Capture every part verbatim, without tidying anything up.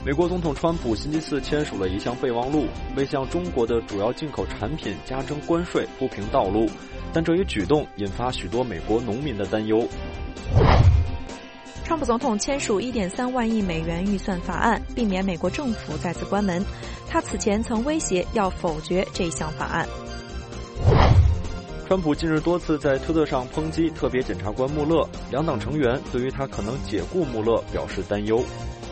美国总统川普星期四签署了一项备忘录，为向中国的主要进口产品加征关税铺平道路，但这一举动引发许多美国农民的担忧。 川普总统签署 一点三万亿美元预算法案，避免美国政府再次关门。他此前曾威胁要否决这项法案。 川普近日多次在推特上抨击特别检察官穆勒，两党成员对于他可能解雇穆勒表示担忧。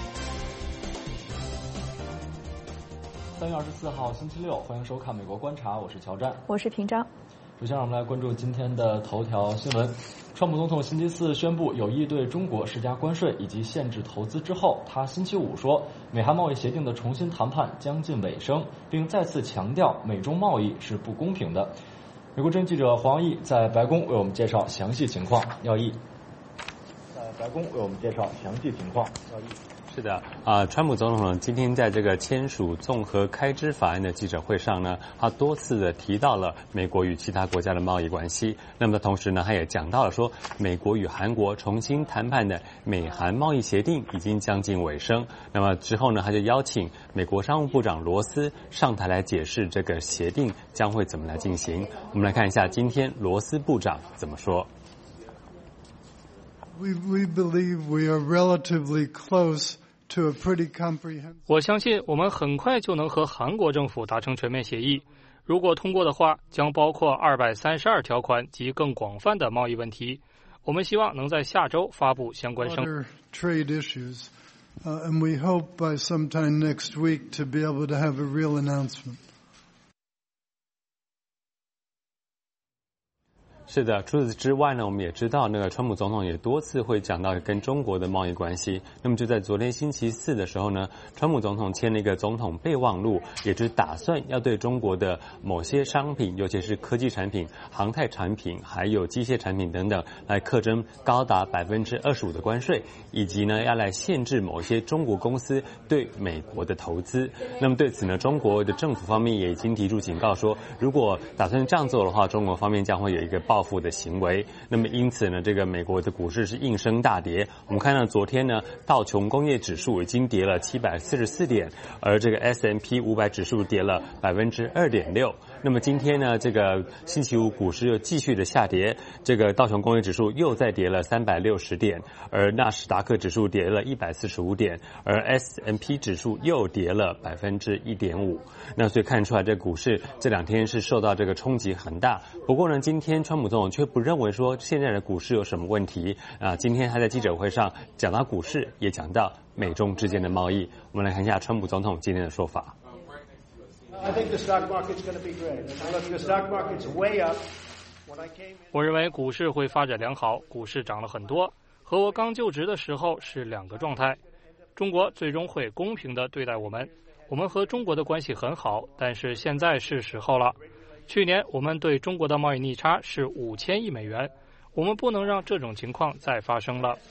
三月二十四号星期六，欢迎收看《美国观察》，我是乔战， 我是平章。 首先让我们来关注今天的头条新闻。川普总统星期四宣布有意对中国施加关税以及限制投资之后，他星期五说，美韩贸易协定的重新谈判将近尾声，并再次强调美中贸易是不公平的。美国之音记者黄奕在白宫为我们介绍详细情况。耀毅在白宫为我们介绍详细情况。耀毅。 是的，啊、呃，川普总统今天在这个签署综合开支法案的记者会上呢，他多次的提到了美国与其他国家的贸易关系。那么同时呢，他也讲到了说，美国与韩国重新谈判的美韩贸易协定已经将近尾声。那么之后呢，他就邀请美国商务部长罗斯上台来解释这个协定将会怎么来进行。我们来看一下今天罗斯部长怎么说。 We, we believe we are relatively close to a pretty comprehensive. 我相信我们很快就能和韩国政府达成全面协议。如果通过的话，将包括二百三十二条款及更广泛的贸易问题。我们希望能在下周发布相关声明。 Trade issues, uh, and we hope by sometime next week to be able to have a real announcement. 是的，除此之外呢，我们也知道那个川普总统也多次会讲到跟中国的贸易关系。那么就在昨天星期四的时候呢，川普总统签了一个总统备忘录，也就是打算要对中国的某些商品，尤其是科技产品、航太产品，还有机械产品等等，来课征高达百分之二十五的关税，以及呢要来限制某些中国公司对美国的投资。那么对此呢，中国的政府方面也已经提出警告说，如果打算这样做的话，中国方面将会有一个报复的行为。那么因此呢，这个美国的股市是应声大跌。我们看到昨天呢，道琼工业指数已经跌了七百四十四点，而这个 S and P 五百指数跌了百分之二点六。那么今天呢，这个星期五股市又继续的下跌，这个道琼工业指数又再跌了三百六十点，而纳斯达克指数跌了一百四十五点，而 S and P 指数又跌了百分之一点五。那所以看出来，这股市这两天是受到这个冲击很大。不过呢，今天川普总统却不认为说现在的股市有什么问题啊。今天他在记者会上讲到股市，也讲到美中之间的贸易。我们来看一下川普总统今天的说法。 我认为股市会发展良好，股市涨了很多，和我刚就职的时候是两个状态。中国最终会公平地对待我们，我们和中国的关系很好，但是现在是时候了。去年我们对中国的贸易逆差是五千亿美元，我们不能让这种情况再发生了。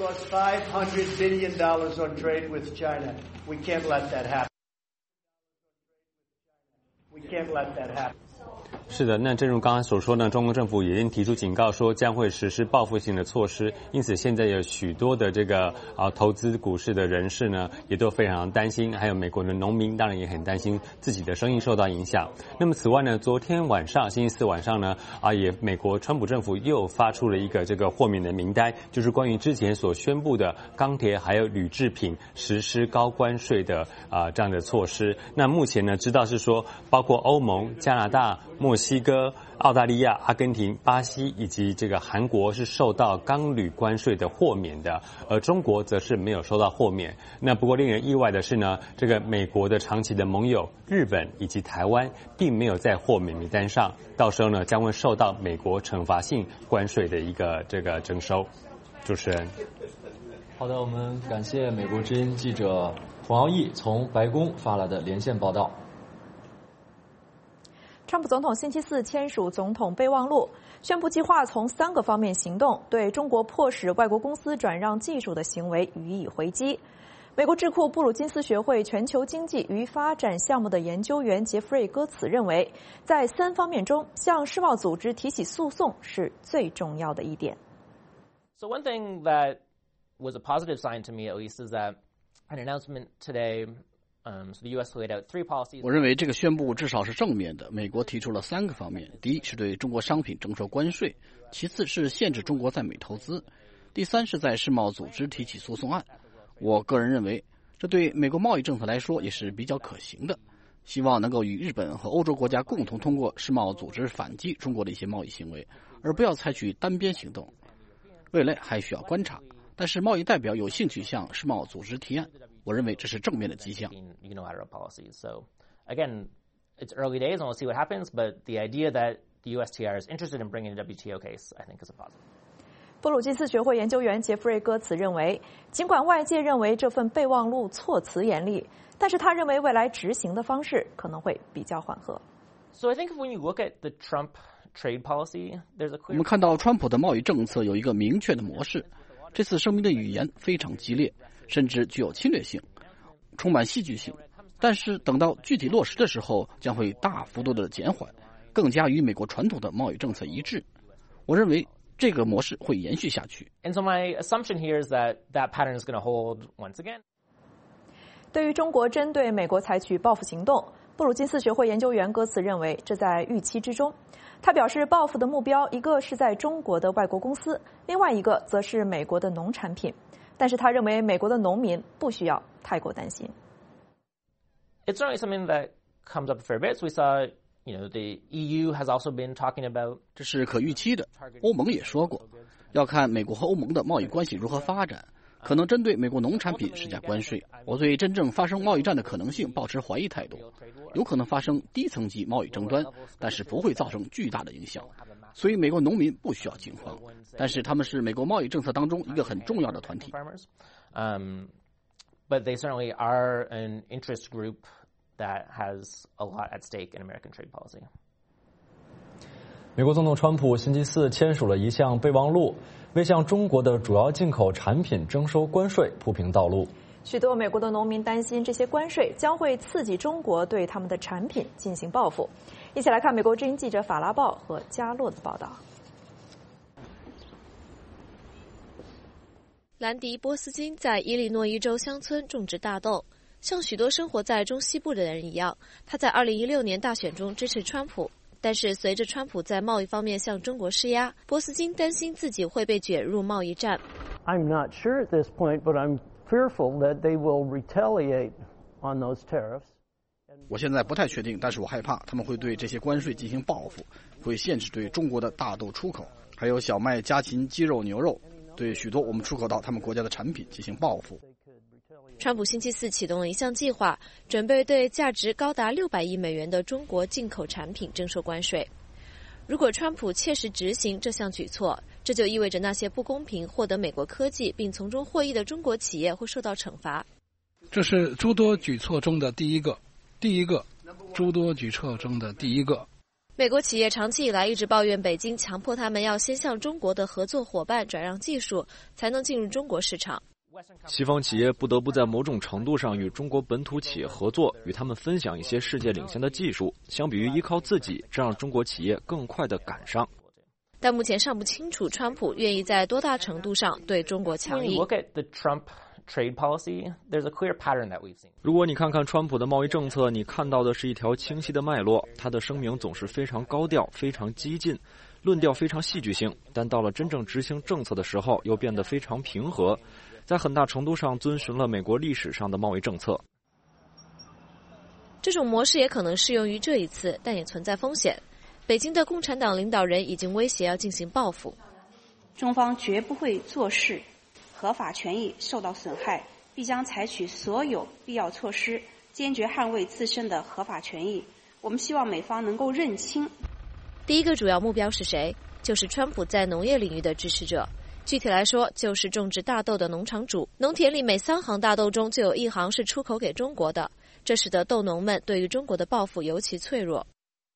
是的，那正如刚才所说呢，中国政府已经提出警告说将会实施报复性的措施，因此现在有许多的这个啊投资股市的人士呢也都非常担心，还有美国的农民当然也很担心自己的生意受到影响。那么此外呢，昨天晚上星期四晚上呢啊也美国川普政府又发出了一个这个豁免的名单，就是关于之前所宣布的钢铁还有铝制品实施高关税的啊这样的措施。那目前呢知道是说包括欧盟、加拿大、墨西哥、澳大利亚、阿根廷、巴西以及这个韩国是受到钢铝关税的豁免的，而中国则是没有受到豁免。那不过令人意外的是呢，这个美国的长期的盟友日本以及台湾并没有在豁免名单上，到时候呢将会受到美国惩罚性关税的一个这个征收。主持人， 好的，我们感谢美国之音记者黄耀毅从白宫发来的连线报道。 川普总统星期四签署总统备忘录，宣布计划从三个方面行动，对中国迫使外国公司转让技术的行为予以回击。美国智库布鲁金斯学会全球经济与发展项目的研究员杰弗瑞·戈茨认为，在三方面中，向世贸组织提起诉讼是最重要的一点。 So one thing that was a positive sign to me, at least, is that 我认为这个宣布至少是正面的。美国提出了三个方面：第一是对中国商品征收关税，其次是限制中国在美投资，第三是在世贸组织提起诉讼案。我个人认为，这对美国贸易政策来说也是比较可行的。希望能够与日本和欧洲国家共同通过世贸组织反击中国的一些贸易行为，而不要采取单边行动。未来还需要观察，但是贸易代表有兴趣向世贸组织提案，我认为这是正面的迹象。 Again, it's early days, and we'll see what happens. But the idea that the U S T R is interested in bringing a W T O case, I think, is a positive. 布鲁金斯学会研究员杰弗瑞·戈茨认为，尽管外界认为这份备忘录措辞严厉，但是他认为未来执行的方式可能会比较缓和。 So I think when you look at the Trump trade policy, there's a clear. 我们看到川普的贸易政策有一个明确的模式。这次声明的语言非常激烈，甚至具有侵略性，充满戏剧性。但是等到具体落实的时候，将会大幅度的减缓，更加与美国传统的贸易政策一致。我认为这个模式会延续下去。 And so my assumption here is that that pattern is going to hold once again. 对于中国针对美国采取报复行动，布鲁金斯学会研究员戈茨认为这在预期之中。他表示，报复的目标一个是在中国的外国公司，另外一个则是美国的农产品。但是他认为美国的农民不需要太过担心。 It's certainly something that comes up a fair bit. So we saw, you know, the E U has also been talking about. 这是可预期的。欧盟也说过，要看美国和欧盟的贸易关系如何发展，可能针对美国农产品施加关税。我对真正发生贸易战的可能性抱持怀疑态度。有可能发生低层级贸易争端，但是不会造成巨大的影响。所以美国农民不需要惊慌，但是他们是美国贸易政策当中一个很重要的团体。 Um, but they certainly are an interest group that has a lot at stake in American trade policy. 美国总统川普星期四签署了一项备忘录，为向中国的主要进口产品征收关税铺平道路。 许多美国的农民担心这些关税将会刺激中国对他们的产品进行报复。一起来看美国之音记者法拉报和加洛的报道。 兰迪·波斯金在伊利诺伊州乡村种植大豆，像许多生活在中西部的人一样，他在二零一六年大选中支持川普。但是随着川普在贸易方面向中国施压，波斯金担心自己会被卷入贸易战。 I'm not sure at this point, but I'm fearful that they will retaliate on those tariffs. 我现在不太确定，但是我害怕他们会对这些关税进行报复，会限制对中国的大豆出口，还有小麦、家禽、鸡肉、牛肉，对许多我们出口到他们国家的产品进行报复。 川普星期四启动了一项计划，准备对价值高达六百亿美元的中国进口产品征收关税。如果川普切实执行这项举措，这就意味着那些不公平获得美国科技并从中获益的中国企业会受到惩罚。 这是诸多举措中的第一个，第一个，诸多举措中的第一个。 美国企业长期以来一直抱怨北京强迫他们要先向中国的合作伙伴转让技术，才能进入中国市场。 西方企业不得不在某种程度上与中国本土企业合作，与他们分享一些世界领先的技术，相比于依靠自己，这让中国企业更快地赶上。 但目前尚不清楚川普愿意在多大程度上对中国强硬。 When you look at the Trump trade policy, there's a clear pattern that we've seen. 如果你看看川普的贸易政策，你看到的是一条清晰的脉络。他的声明总是非常高调，非常激进，论调非常戏剧性，但到了真正执行政策的时候，又变得非常平和，在很大程度上遵循了美国历史上的贸易政策。 这种模式也可能适用于这一次，但也存在风险。北京的共产党领导人已经威胁要进行报复。 中方绝不会坐视合法权益受到损害，必将采取所有必要措施，坚决捍卫自身的合法权益。我们希望美方能够认清。 第一个主要目标是谁？就是川普在农业领域的支持者。具体来说，就是种植大豆的农场主。农田里每三行大豆中就有一行是出口给中国的，这使得豆农们对于中国的报复尤其脆弱。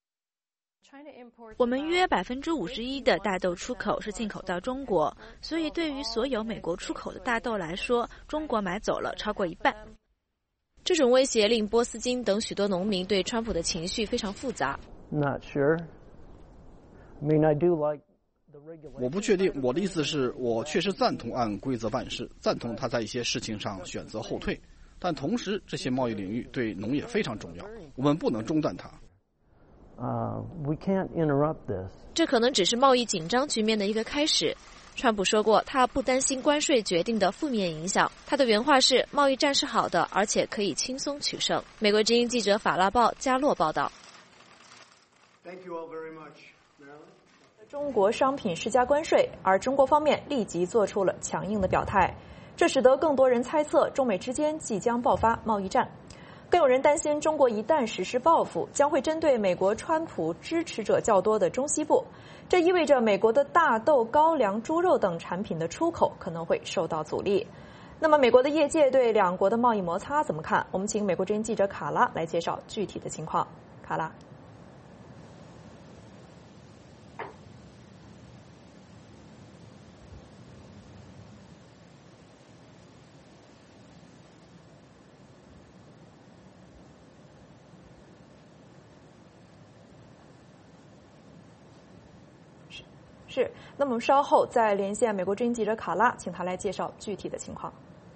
我们约百分之五十一的大豆出口是进口到中国，所以对于所有美国出口的大豆来说，中国买走了超过一半。 这种威胁令波斯金等许多农民对川普的情绪非常复杂。 Not sure. I mean, I do like. 我不确定，我的意思是我确实赞同按规则办事，赞同他在一些事情上选择后退。 但同时这些贸易领域对农业非常重要，我们不能中断它。 Uh, we can't interrupt this. 这可能只是贸易紧张局面的一个开始。川普说过，他不担心关税决定的负面影响。他的原话是：“贸易战是好的，而且可以轻松取胜。”美国之音记者法拉报加洛报道。 Thank you all very much. 中国商品施加关税，而中国方面立即做出了强硬的表态，这使得更多人猜测中美之间即将爆发贸易战。更有人担心，中国一旦实施报复，将会针对美国川普支持者较多的中西部，这意味着美国的大豆、高粱、猪肉等产品的出口可能会受到阻力。那么，美国的业界对两国的贸易摩擦怎么看？我们请美国之音记者卡拉来介绍具体的情况。卡拉。是，那么我们稍后再连线美国之音记者卡拉，请他来介绍具体的情况。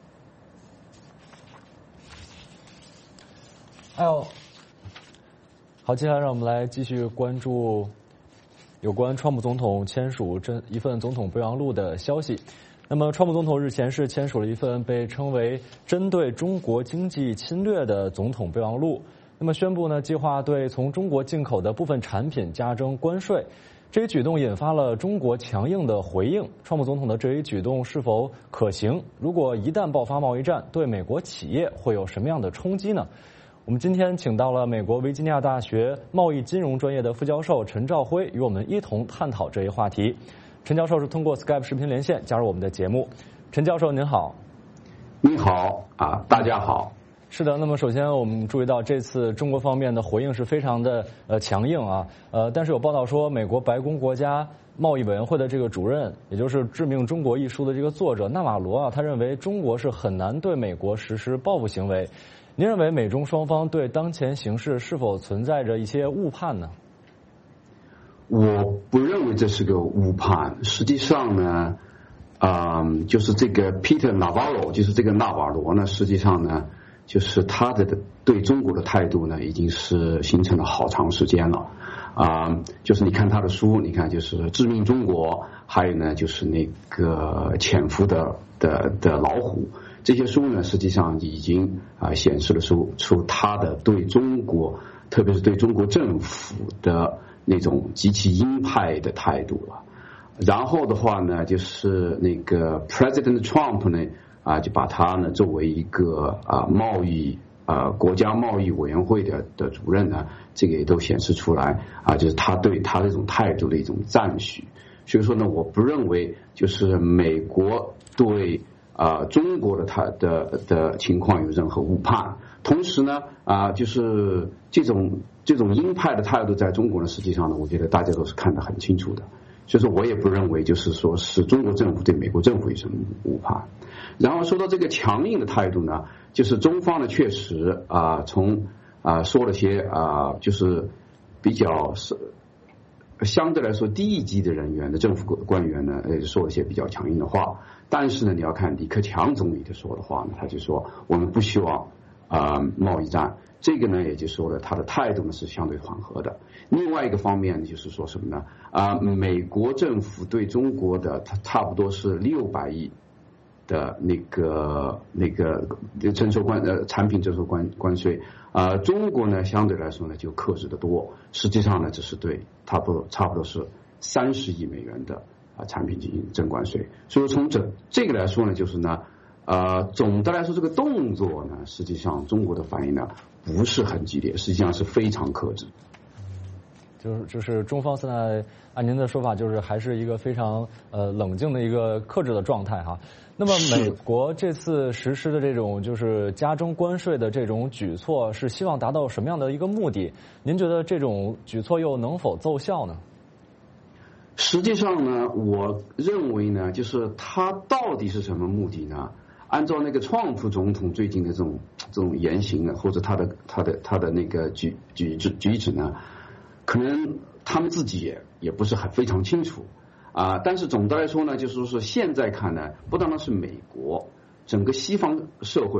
哎呦，好，接下来让我们来继续关注有关川普总统签署这一份总统备忘录的消息。那么，川普总统日前是签署了一份被称为针对中国经济侵略的总统备忘录。那么，宣布呢，计划对从中国进口的部分产品加征关税。这一举动引发了中国强硬的回应。川普总统的这一举动是否可行？如果一旦爆发贸易战，对美国企业会有什么样的冲击呢？我们今天请到了美国维吉尼亚大学贸易金融专业的副教授陈兆辉，与我们一同探讨这一话题。陈教授是通过 Skype 视频连线加入我们的节目。陈教授您好。 你好啊，大家好。 是的，那么首先我们注意到这次中国方面的回应是非常的呃强硬啊，呃，但是有报道说，美国白宫国家贸易委员会的这个主任，也就是《致命中国》一书的这个作者纳瓦罗啊，他认为中国是很难对美国实施报复行为。您认为美中双方对当前形势是否存在着一些误判呢？ 我不认为这是个误判，实际上呢，啊、呃，就是这个 Peter Navarro， 就是这个纳瓦罗呢，实际上呢。就是他的对中国的态度呢，已经是形成了好长时间了，啊、呃，就是你看他的书，你看就是《致命中国》，还有呢就是那个《潜伏的的的老虎》，这些书呢，实际上已经啊、呃、显示了出出他的对中国，特别是对中国政府的那种极其鹰派的态度了。然后的话呢，就是那个 President Trump 呢。啊，就把他呢作为一个啊贸易啊国家贸易委员会的的主任呢，这个也都显示出来啊，就是他对他这种态度的一种赞许。所以说呢，我不认为就是美国对啊中国的他的的情况有任何误判。同时呢，啊就是这种这种鹰派的态度在中国呢，实际上呢，我觉得大家都是看得很清楚的。所以说我也不认为就是说是中国政府对美国政府有什么误判。然后说到这个强硬的态度呢，就是中方呢确实啊、呃、从啊、呃、说了些啊、呃、就是比较是相对来说低一级的人员的政府官员呢，呃说了些比较强硬的话。但是呢，你要看李克强总理的说的话呢，他就说我们不希望啊、呃、贸易战。这个呢，也就是说了，他的态度呢是相对缓和的。另外一个方面就是说什么呢？啊、呃，美国政府对中国的它差不多是六百亿的那个那个征收关呃产品征收关关税啊、呃，中国呢相对来说呢就克制的多，实际上呢只是对差不多差不多是三十亿美元的啊、呃、产品进行征关税。所以从这这个来说呢，就是呢。呃，总的来说，这个动作呢，实际上中国的反应呢不是很激烈，实际上是非常克制。 就是就是中方现在按您的说法，就是还是一个非常呃冷静的一个克制的状态哈。那么美国这次实施的这种就是加征关税的这种举措，是希望达到什么样的一个目的？您觉得这种举措又能否奏效呢？ 实际上呢，我认为呢，就是它到底是什么目的呢？按照那个川普总统最近的这种这种言行呢，或者他的他的他的那个举举止举止呢，可能他们自己也也不是很非常清楚啊。但是总的来说呢，就是说现在看呢，不单单是美国，整个西方社会了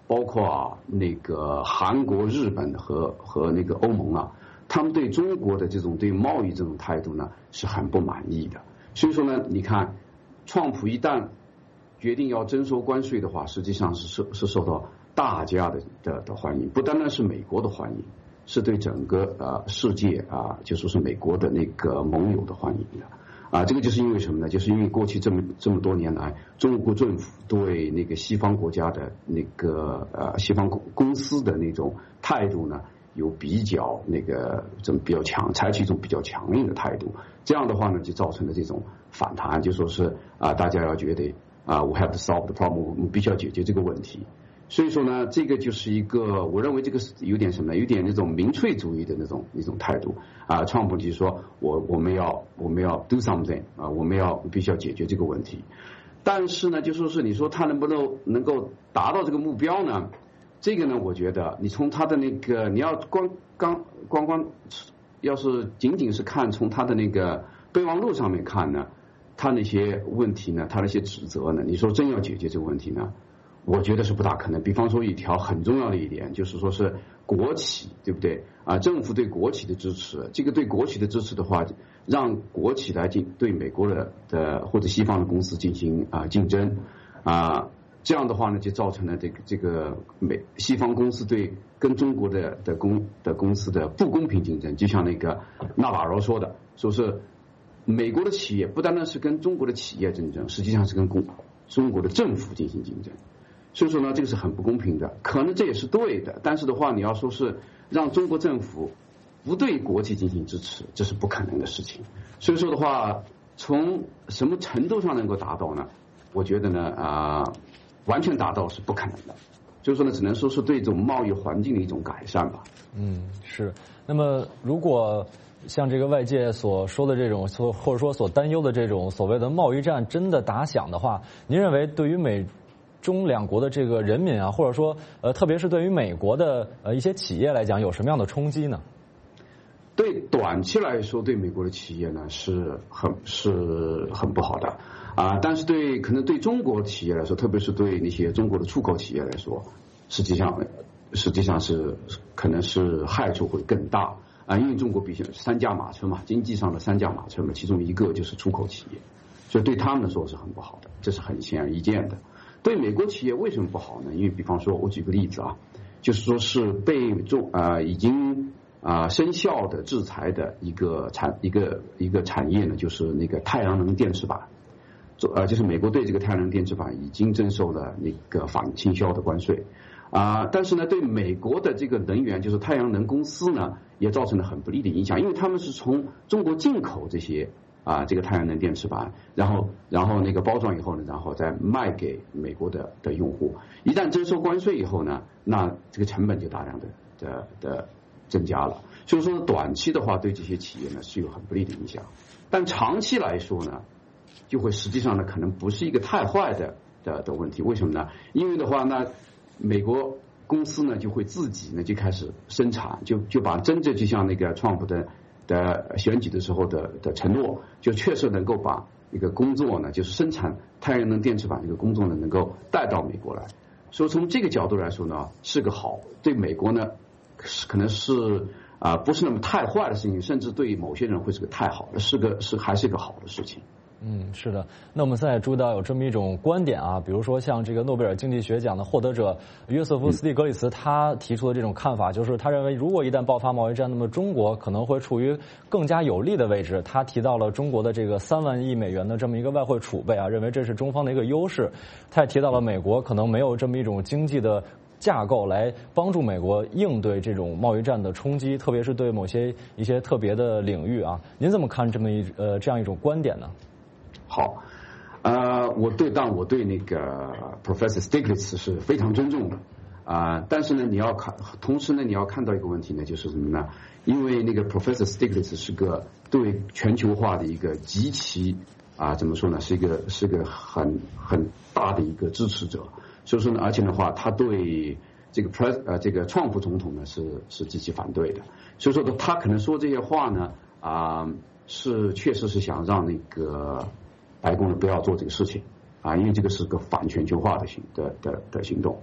包括啊那个韩国、日本和和那个欧盟啊，他们对中国的这种对贸易这种态度呢是很不满意的。所以说呢，你看，川普一旦决定要征收关税的话，实际上是受是受到大家的的的欢迎，不单单是美国的欢迎，是对整个呃世界啊，就说是美国的那个盟友的欢迎的。啊，这个就是因为什么呢？就是因为过去这么这么多年来，中国政府对那个西方国家的那个呃西方公公司的那种态度呢，有比较那个这么比较强，采取一种比较强硬的态度。这样的话呢，就造成了这种反弹，就说是啊，大家要觉得啊 ，we have to solve the problem， 我们必须要解决这个问题。所以说呢，这个就是一个，我认为这个是有点什么呢？有点那种民粹主义的那种一种态度啊。川普就是说我我们要我们要 do something 啊，我们要必须要解决这个问题。但是呢，就说是你说他能不能能够达到这个目标呢？这个呢，我觉得你从他的那个，你要光刚光光，要是仅仅是看从他的那个备忘录上面看呢，他那些问题呢，他那些指责呢，你说真要解决这个问题呢？我觉得是不大可能。比方说一条很重要的一点，就是说是国企，对不对啊？政府对国企的支持，这个对国企的支持的话，让国企来进对美国的的或者西方的公司进行啊竞争啊，这样的话呢，就造成了这个这个美西方公司对跟中国的的公的公司的不公平竞争。就像那个纳瓦罗说的，说是美国的企业不单单是跟中国的企业竞争，实际上是跟公中国的政府进行竞争。所以说呢，这个是很不公平的，可能这也是对的，但是的话，你要说是让中国政府不对国企进行支持，这是不可能的事情。所以说的话，从什么程度上能够达到呢？我觉得呢，啊、呃，完全达到是不可能的。所以说呢，只能说是对这种贸易环境的一种改善吧。 嗯，是。那么，如果像这个外界所说的这种，所或者说所担忧的这种所谓的贸易战真的打响的话，您认为对于美中两国的这个人民啊，或者说呃，特别是对于美国的呃一些企业来讲，有什么样的冲击呢？ 对短期来说，对美国的企业呢是很是很不好的啊，但是对可能对中国企业来说，特别是对那些中国的出口企业来说，实际上实际上是可能是害处会更大啊，因为中国毕竟三驾马车嘛，经济上的三驾马车嘛，其中一个就是出口企业，所以对他们来说是很不好的，这是很显而易见的。对美国企业为什么不好呢？因为比方说，我举个例子啊，就是说是被中啊、呃、已经啊、呃、生效的制裁的一个产一个一个产业呢，就是那个太阳能电池板，呃就是美国对这个太阳能电池板已经征收了那个反倾销的关税啊、呃，但是呢，对美国的这个能源就是太阳能公司呢，也造成了很不利的影响，因为他们是从中国进口这些。啊，这个太阳能电池板，然后然后那个包装以后呢，然后再卖给美国的的用户。一旦征收关税以后呢，那这个成本就大量的的的增加了。所以说短期的话，对这些企业呢是有很不利的影响。但长期来说呢，就会实际上呢可能不是一个太坏的的的问题。为什么呢？因为的话，那美国公司呢就会自己呢就开始生产，就就把真正就像那个川普的。的选举的时候的的承诺，就确实能够把一个工作呢，就是生产太阳能电池板这个工作呢，能够带到美国来。所以从这个角度来说呢，是个好，对美国呢，可能是啊、呃、不是那么太坏的事情，甚至对某些人会是个太好的，是个是还是一个好的事情。 嗯，是的。那我们现在注意到有这么一种观点啊，比如说像这个诺贝尔经济学奖的获得者约瑟夫·斯蒂格里茨，他提出的这种看法，就是他认为如果一旦爆发贸易战，那么中国可能会处于更加有利的位置。他提到了中国的这个三万亿美元的这么一个外汇储备啊，认为这是中方的一个优势。他也提到了美国可能没有这么一种经济的架构来帮助美国应对这种贸易战的冲击，特别是对某些一些特别的领域啊。您怎么看这么一呃这样一种观点呢？ 好，呃，我对，但我对那个 Professor Stiglitz 是非常尊重的啊、呃，但是呢，你要看，同时呢，你要看到一个问题呢，就是什么呢？因为那个 Professor Stiglitz 是个对全球化的一个极其啊、呃，怎么说呢？是一个是个很很大的一个支持者，所以说呢，而且的话，他对这个 Pres 呃这个川普总统呢是是极其反对的，所以说呢，他可能说这些话呢啊、呃，是确实是想让那个。白宫呢不要做这个事情啊，因为这个是个反全球化的行的的的行动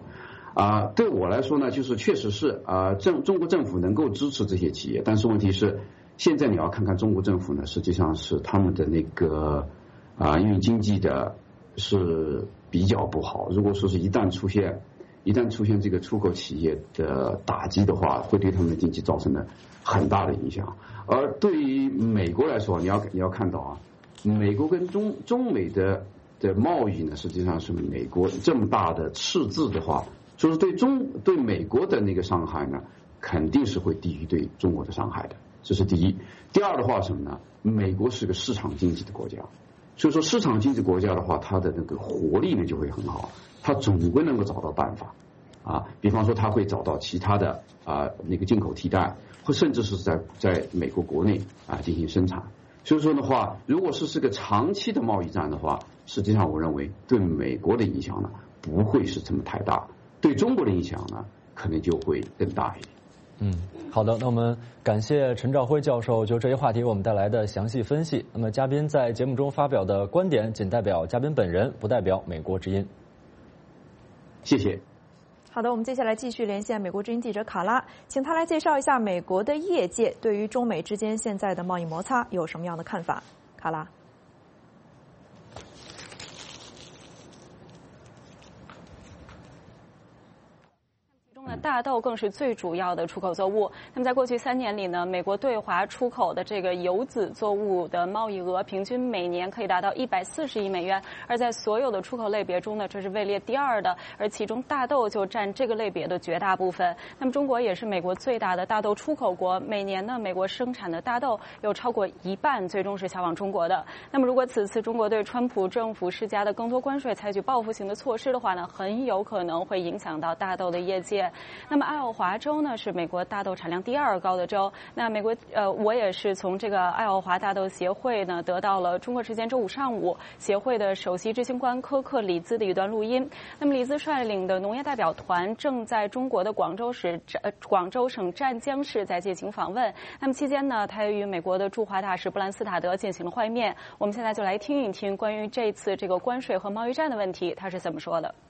啊、呃，对我来说呢，就是确实是啊、呃，政中国政府能够支持这些企业，但是问题是，现在你要看看中国政府呢，实际上是他们的那个啊，因为经济的是比较不好。如果说是一旦出现一旦出现这个出口企业的打击的话，会对他们的经济造成了很大的影响。而对于美国来说，你要你要看到啊，美国跟中中美的的贸易呢，实际上是美国这么大的赤字的话。就是对中对美国的那个伤害呢，肯定是会低于对中国的伤害的，这是第一。第二的话什么呢？美国是个市场经济的国家，所以说市场经济国家的话，它的那个活力呢就会很好，它总归能够找到办法啊。比方说，它会找到其他的啊那个进口替代，或甚至是在在美国国内啊进行生产。所以说的话，如果是是个长期的贸易战的话，实际上我认为对美国的影响呢不会是这么太大。对中国的影响呢，可能就会更大一点。 嗯，好的，那我们感谢陈兆辉教授就这一话题为我们带来的详细分析。那么，嘉宾在节目中发表的观点仅代表嘉宾本人，不代表美国之音。 谢谢。 好的，我们接下来继续连线美国之音记者卡拉，请他来介绍一下美国的业界对于中美之间现在的贸易摩擦有什么样的看法。卡拉。 大豆更是最主要的出口作物。那么在过去三年里呢，美国对华出口的这个油籽作物的贸易额平均每年可以达到一百四十亿美元，而在所有的出口类别中呢，这是位列第二的，而其中大豆就占这个类别的绝大部分。那么中国也是美国最大的大豆出口国，每年呢，美国生产的大豆有超过一半最终是销往中国的。那么如果此次中国对川普政府施加的更多关税采取报复性的措施的话呢，很有可能会影响到大豆的业界。那么爱奥华州呢是美国大豆产量第二高的州。那美国呃，我也是从这个爱奥华大豆协会呢得到了中国时间周五上午协会的首席执行官科克里兹的一段录音。那么里兹率领的农业代表团正在中国的广州市呃广州省湛江市在进行访问。那么期间呢，他也与美国的驻华大使布兰斯塔德进行了会面。我们现在就来听一听关于这次这个关税和贸易战的问题，他是怎么说的。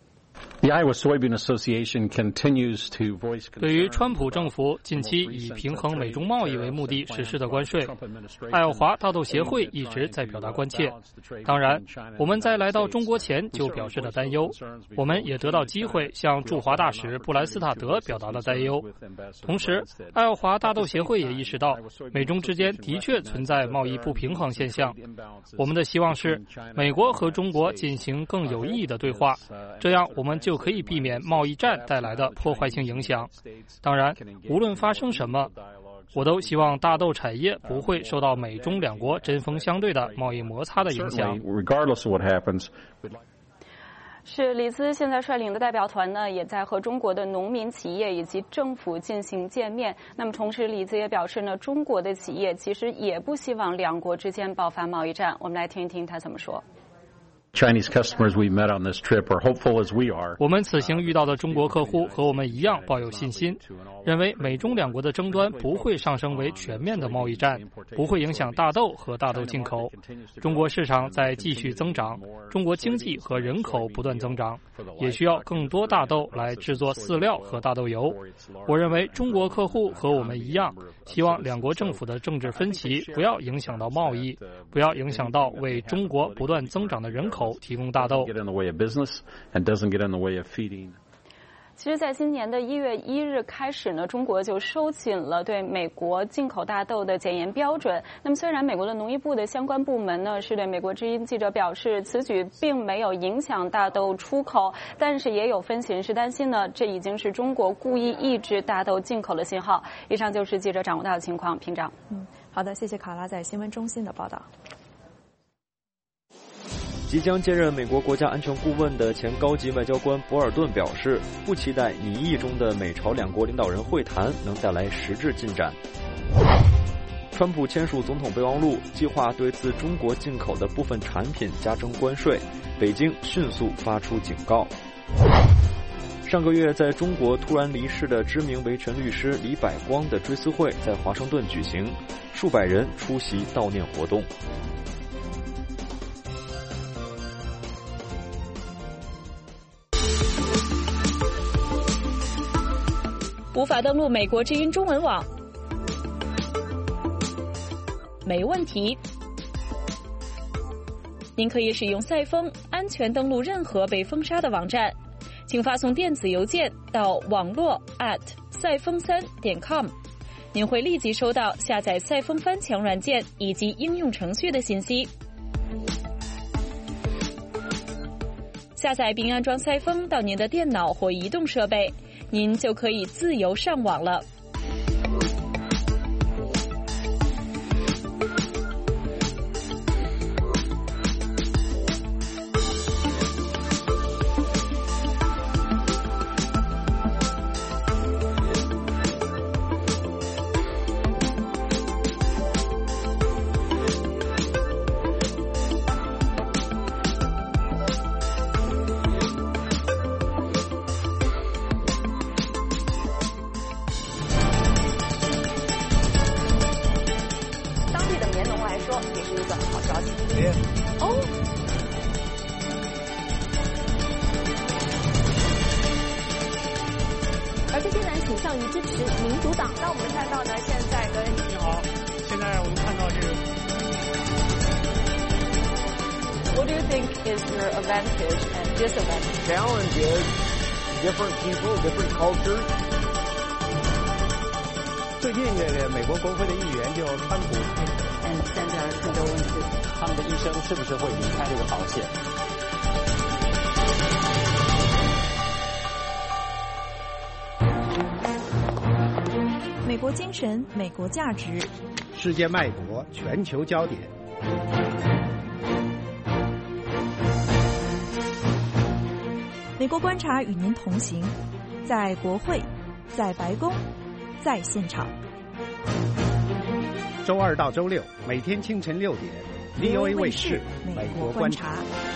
The Iowa Soybean Association continues to voice concern. 对于川普政府近期以平衡美中贸易为目的实施的关税，爱奥华大豆协会一直在表达关切。当然，我们在来到中国前就表示了担忧，我们也得到机会向驻华大使布兰斯塔德表达了担忧。同时，爱奥华大豆协会也意识到，美中之间的确存在贸易不平衡现象。我们的希望是，美国和中国进行更有意义的对话，这样我们就可以避免贸易战带来的破坏性影响。当然，无论发生什么，我都希望大豆产业不会受到美中两国针锋相对的贸易摩擦的影响。 Regardless of what happens, 是里兹现在率领的代表团呢，也在和中国的农民企业以及政府进行见面。那么同时，里兹也表示呢，中国的企业其实也不希望两国之间爆发贸易战。我们来听一听他怎么说。 Chinese customers we met on this trip are hopeful as we are. 我们此行遇到的中国客户和我们一样抱有信心，认为美中两国的争端不会上升为全面的贸易战，不会影响大豆和大豆进口。中国市场在继续增长，中国经济和人口不断增长，也需要更多大豆来制作饲料和大豆油。我认为中国客户和我们一样，希望两国政府的政治分歧不要影响到贸易，不要影响到为中国不断增长的人口提供大豆。 其实在今年的一月一日开始呢，中国就收紧了对美国进口大豆的检验标准。那么虽然美国的农业部的相关部门呢是对美国之音记者表示此举并没有影响大豆出口，但是也有分析人士担心呢，这已经是中国故意抑制大豆进口的信号。以上就是记者掌握到的情况，平长。 嗯，好的，谢谢卡拉在新闻中心的报道。 即将接任美国国家安全顾问的前高级外交官博尔顿表示，不期待拟议中的美朝两国领导人会谈能带来实质进展。川普签署总统备忘录，计划对自中国进口的部分产品加征关税，北京迅速发出警告。上个月在中国突然离世的知名维权律师李百光的追思会在华盛顿举行，数百人出席悼念活动。 无法登录美国之音中文网？没问题，您可以使用赛风安全登录任何被封杀的网站。请发送电子邮件到网络 at 赛风三点 com， 您会立即收到下载赛风翻墙软件以及应用程序的信息。下载并安装赛风到您的电脑或移动设备，您就可以自由上网了。 最近这个美国国会的议员就川普， 嗯，现在很多问题， 他们的医生是不是会离开这个保险？ 美国精神，美国价值， 世界脉搏，全球焦点。 美国观察与您同行，在国会，在白宫，在现场。 周二到周六，每天清晨六点 ，V O A 卫视《美国观察》。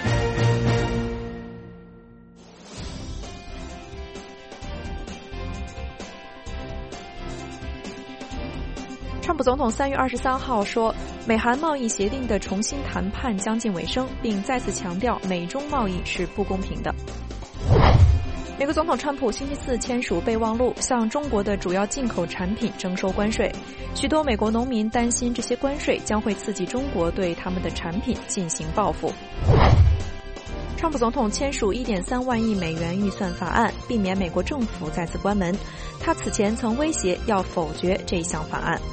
川普总统三月二十三号说，美韩贸易协定的重新谈判将近尾声，并再次强调美中贸易是不公平的。美国总统川普星期四签署备忘录，向中国的主要进口产品征收关税。许多美国农民担心这些关税将会刺激中国对他们的产品进行报复。川普总统签署 一点三万亿美元预算法案，避免美国政府再次关门。他此前曾威胁要否决这项法案。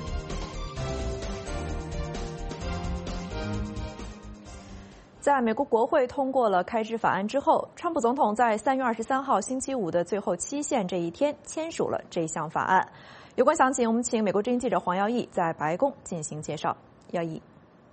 在美国国会通过了开支法案之后，川普总统在三月二十三号星期五的最后期限这一天签署了这项法案。有关详情，我们请美国之音记者黄耀义在白宫进行介绍。耀义，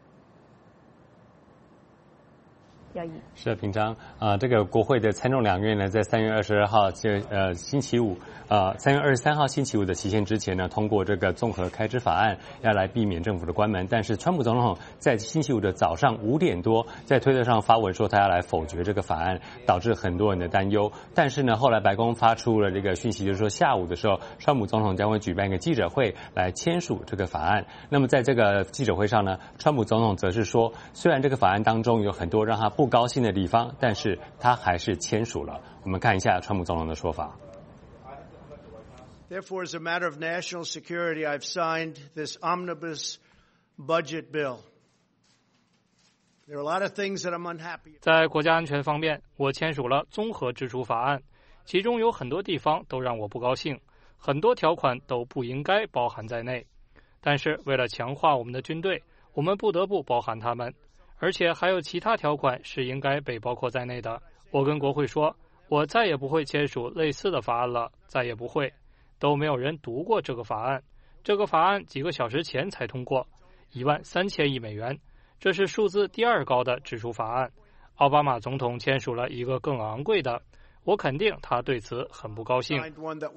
耀义是平常啊、呃，这个国会的参众两院呢，在三月二十二号这呃星期五呃三月二十三号星期五的期限之前呢，通过这个综合开支法案，要来避免政府的关门。但是川普总统在星期五的早上五点多，在推特上发文说他要来否决这个法案，导致很多人的担忧。但是呢，后来白宫发出了这个讯息，就是说下午的时候，川普总统将会举办一个记者会来签署这个法案。那么在这个记者会上呢，川普总统则是说，虽然这个法案当中有很多让他不高兴的地方，但是他还是签署了。我们看一下川普总统的说法。 Therefore, as a matter of national security, I've signed this omnibus budget bill. There are a lot of things that I'm unhappy. 在国家安全方面，我签署了综合支出法案，其中有很多地方都让我不高兴，很多条款都不应该包含在内。但是为了强化我们的军队，我们不得不包含它们，而且还有其他条款是应该被包括在内的。我跟国会说，我再也不会签署类似的法案了，再也不会。都没有人读过这个法案，这个法案几个小时前才通过，一万三千亿美元，这是数字第二高的支出法案。奥巴马总统签署了一个更昂贵的，我肯定他对此很不高兴。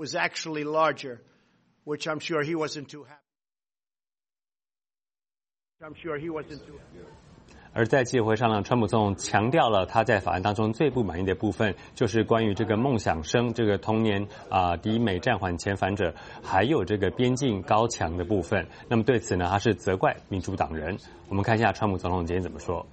而在记者会上呢，川普总统强调了他在法案当中最不满意的部分，就是关于这个梦想生这个童年啊、呃、抵美暂缓遣返者，还有这个边境高墙的部分。那么对此呢，他是责怪民主党人。我们看一下川普总统今天怎么说。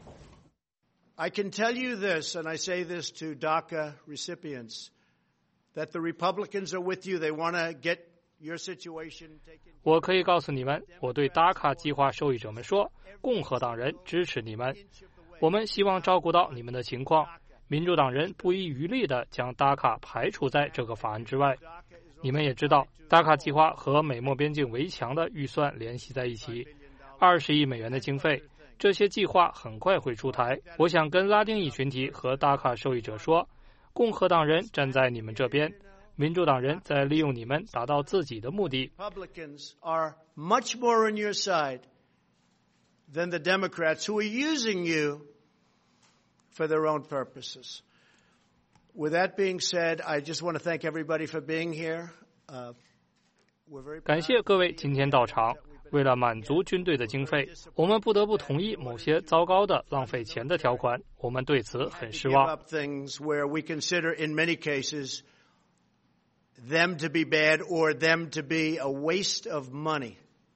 I can tell you this, and I say this to DACA recipients, that the Republicans are with you. They want to get your situation taken. 我可以告诉你们，我对达卡计划受益者们说，共和党人支持你们。我们希望照顾到你们的情况。民主党人不遗余力地将达卡排除在这个法案之外。你们也知道，达卡计划和美墨边境围墙的预算联系在一起，二十亿美元的经费，这些计划很快会出台。我想跟拉丁裔群体和达卡受益者说，共和党人站在你们这边，民主党人在利用你们达到自己的目的。 Republicans are much more on your side than the Democrats who are using you for their own purposes. With that being said, I just want to thank everybody for being here. Uh, we're very 感谢各位今天到场。为了满足军队的经费，我们不得不同意某些糟糕的、浪费钱的条款。我们对此很失望。 give up things where we consider, in many cases, them to be bad or them to be a waste of money.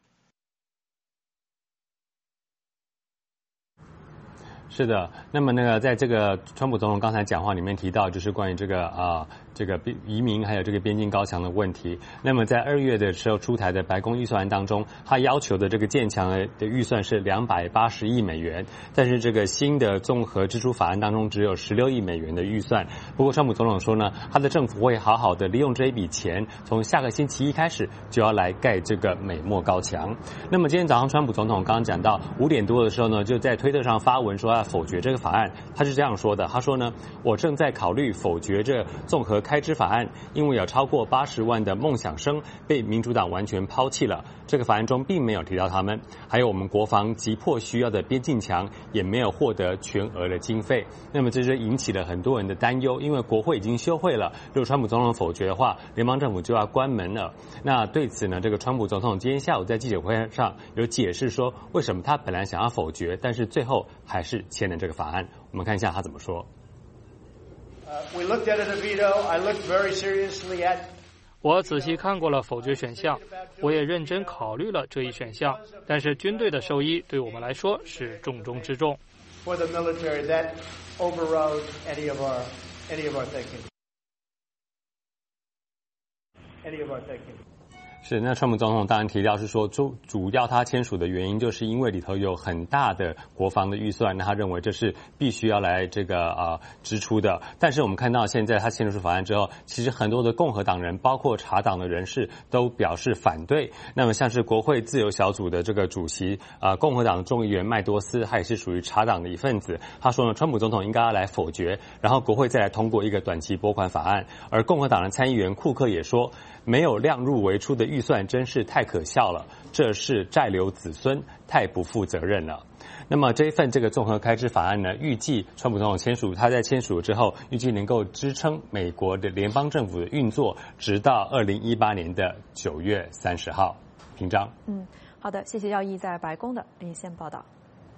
是的，那么那个在这个川普总统刚才讲话里面提到，就是关于这个啊这个移民还有这个边境高墙的问题。那么在二月的时候出台的白宫预算案当中，他要求的这个建墙的预算是两百八十亿美元，但是这个新的综合支出法案当中只有十六亿美元的预算。不过川普总统说呢，他的政府会好好的利用这一笔钱，从下个星期一开始就要来盖这个美墨高墙。那么今天早上川普总统刚刚讲到五点多的时候呢，就在推特上发文说要否决这个法案。他是这样说的，他说呢，我正在考虑否决这综合开支法案，因为有超过八十万的梦想生被民主党完全抛弃了。这个法案中并没有提到他们，还有我们国防急迫需要的边境墙也没有获得全额的经费。那么这就引起了很多人的担忧，因为国会已经休会了，如果川普总统否决的话，联邦政府就要关门了。那对此呢，这个川普总统今天下午在记者会上有解释说，为什么他本来想要否决，但是最后还是签了这个法案。我们看一下他怎么说。 Uh, we looked at it a veto. I looked very seriously at. 我仔细看过了否决选项，我也认真考虑了这一选项，但是军队的受益对我们来说是重中之重。 For the military, that overrode any of our any of our thinking. Any of our thinking. 是，那川普总统当然提到是说，主主要他签署的原因，就是因为里头有很大的国防的预算，那他认为这是必须要来这个啊、呃、支出的。但是我们看到现在他签署法案之后，其实很多的共和党人，包括茶党的人士都表示反对。那么像是国会自由小组的这个主席啊、呃，共和党众议员麦多斯，他也是属于茶党的一份子。他说呢，川普总统应该要来否决，然后国会再来通过一个短期拨款法案。而共和党的参议员库克也说，没有量入为出的预算真是太可笑了，这是债留子孙，太不负责任了。那么这一份这个综合开支法案呢，预计川普总统签署，他在签署之后，预计能够支撑美国的联邦政府的运作，直到二零一八年的九月三十号。平章， 嗯，好的，谢谢耀义在白宫的连线报道。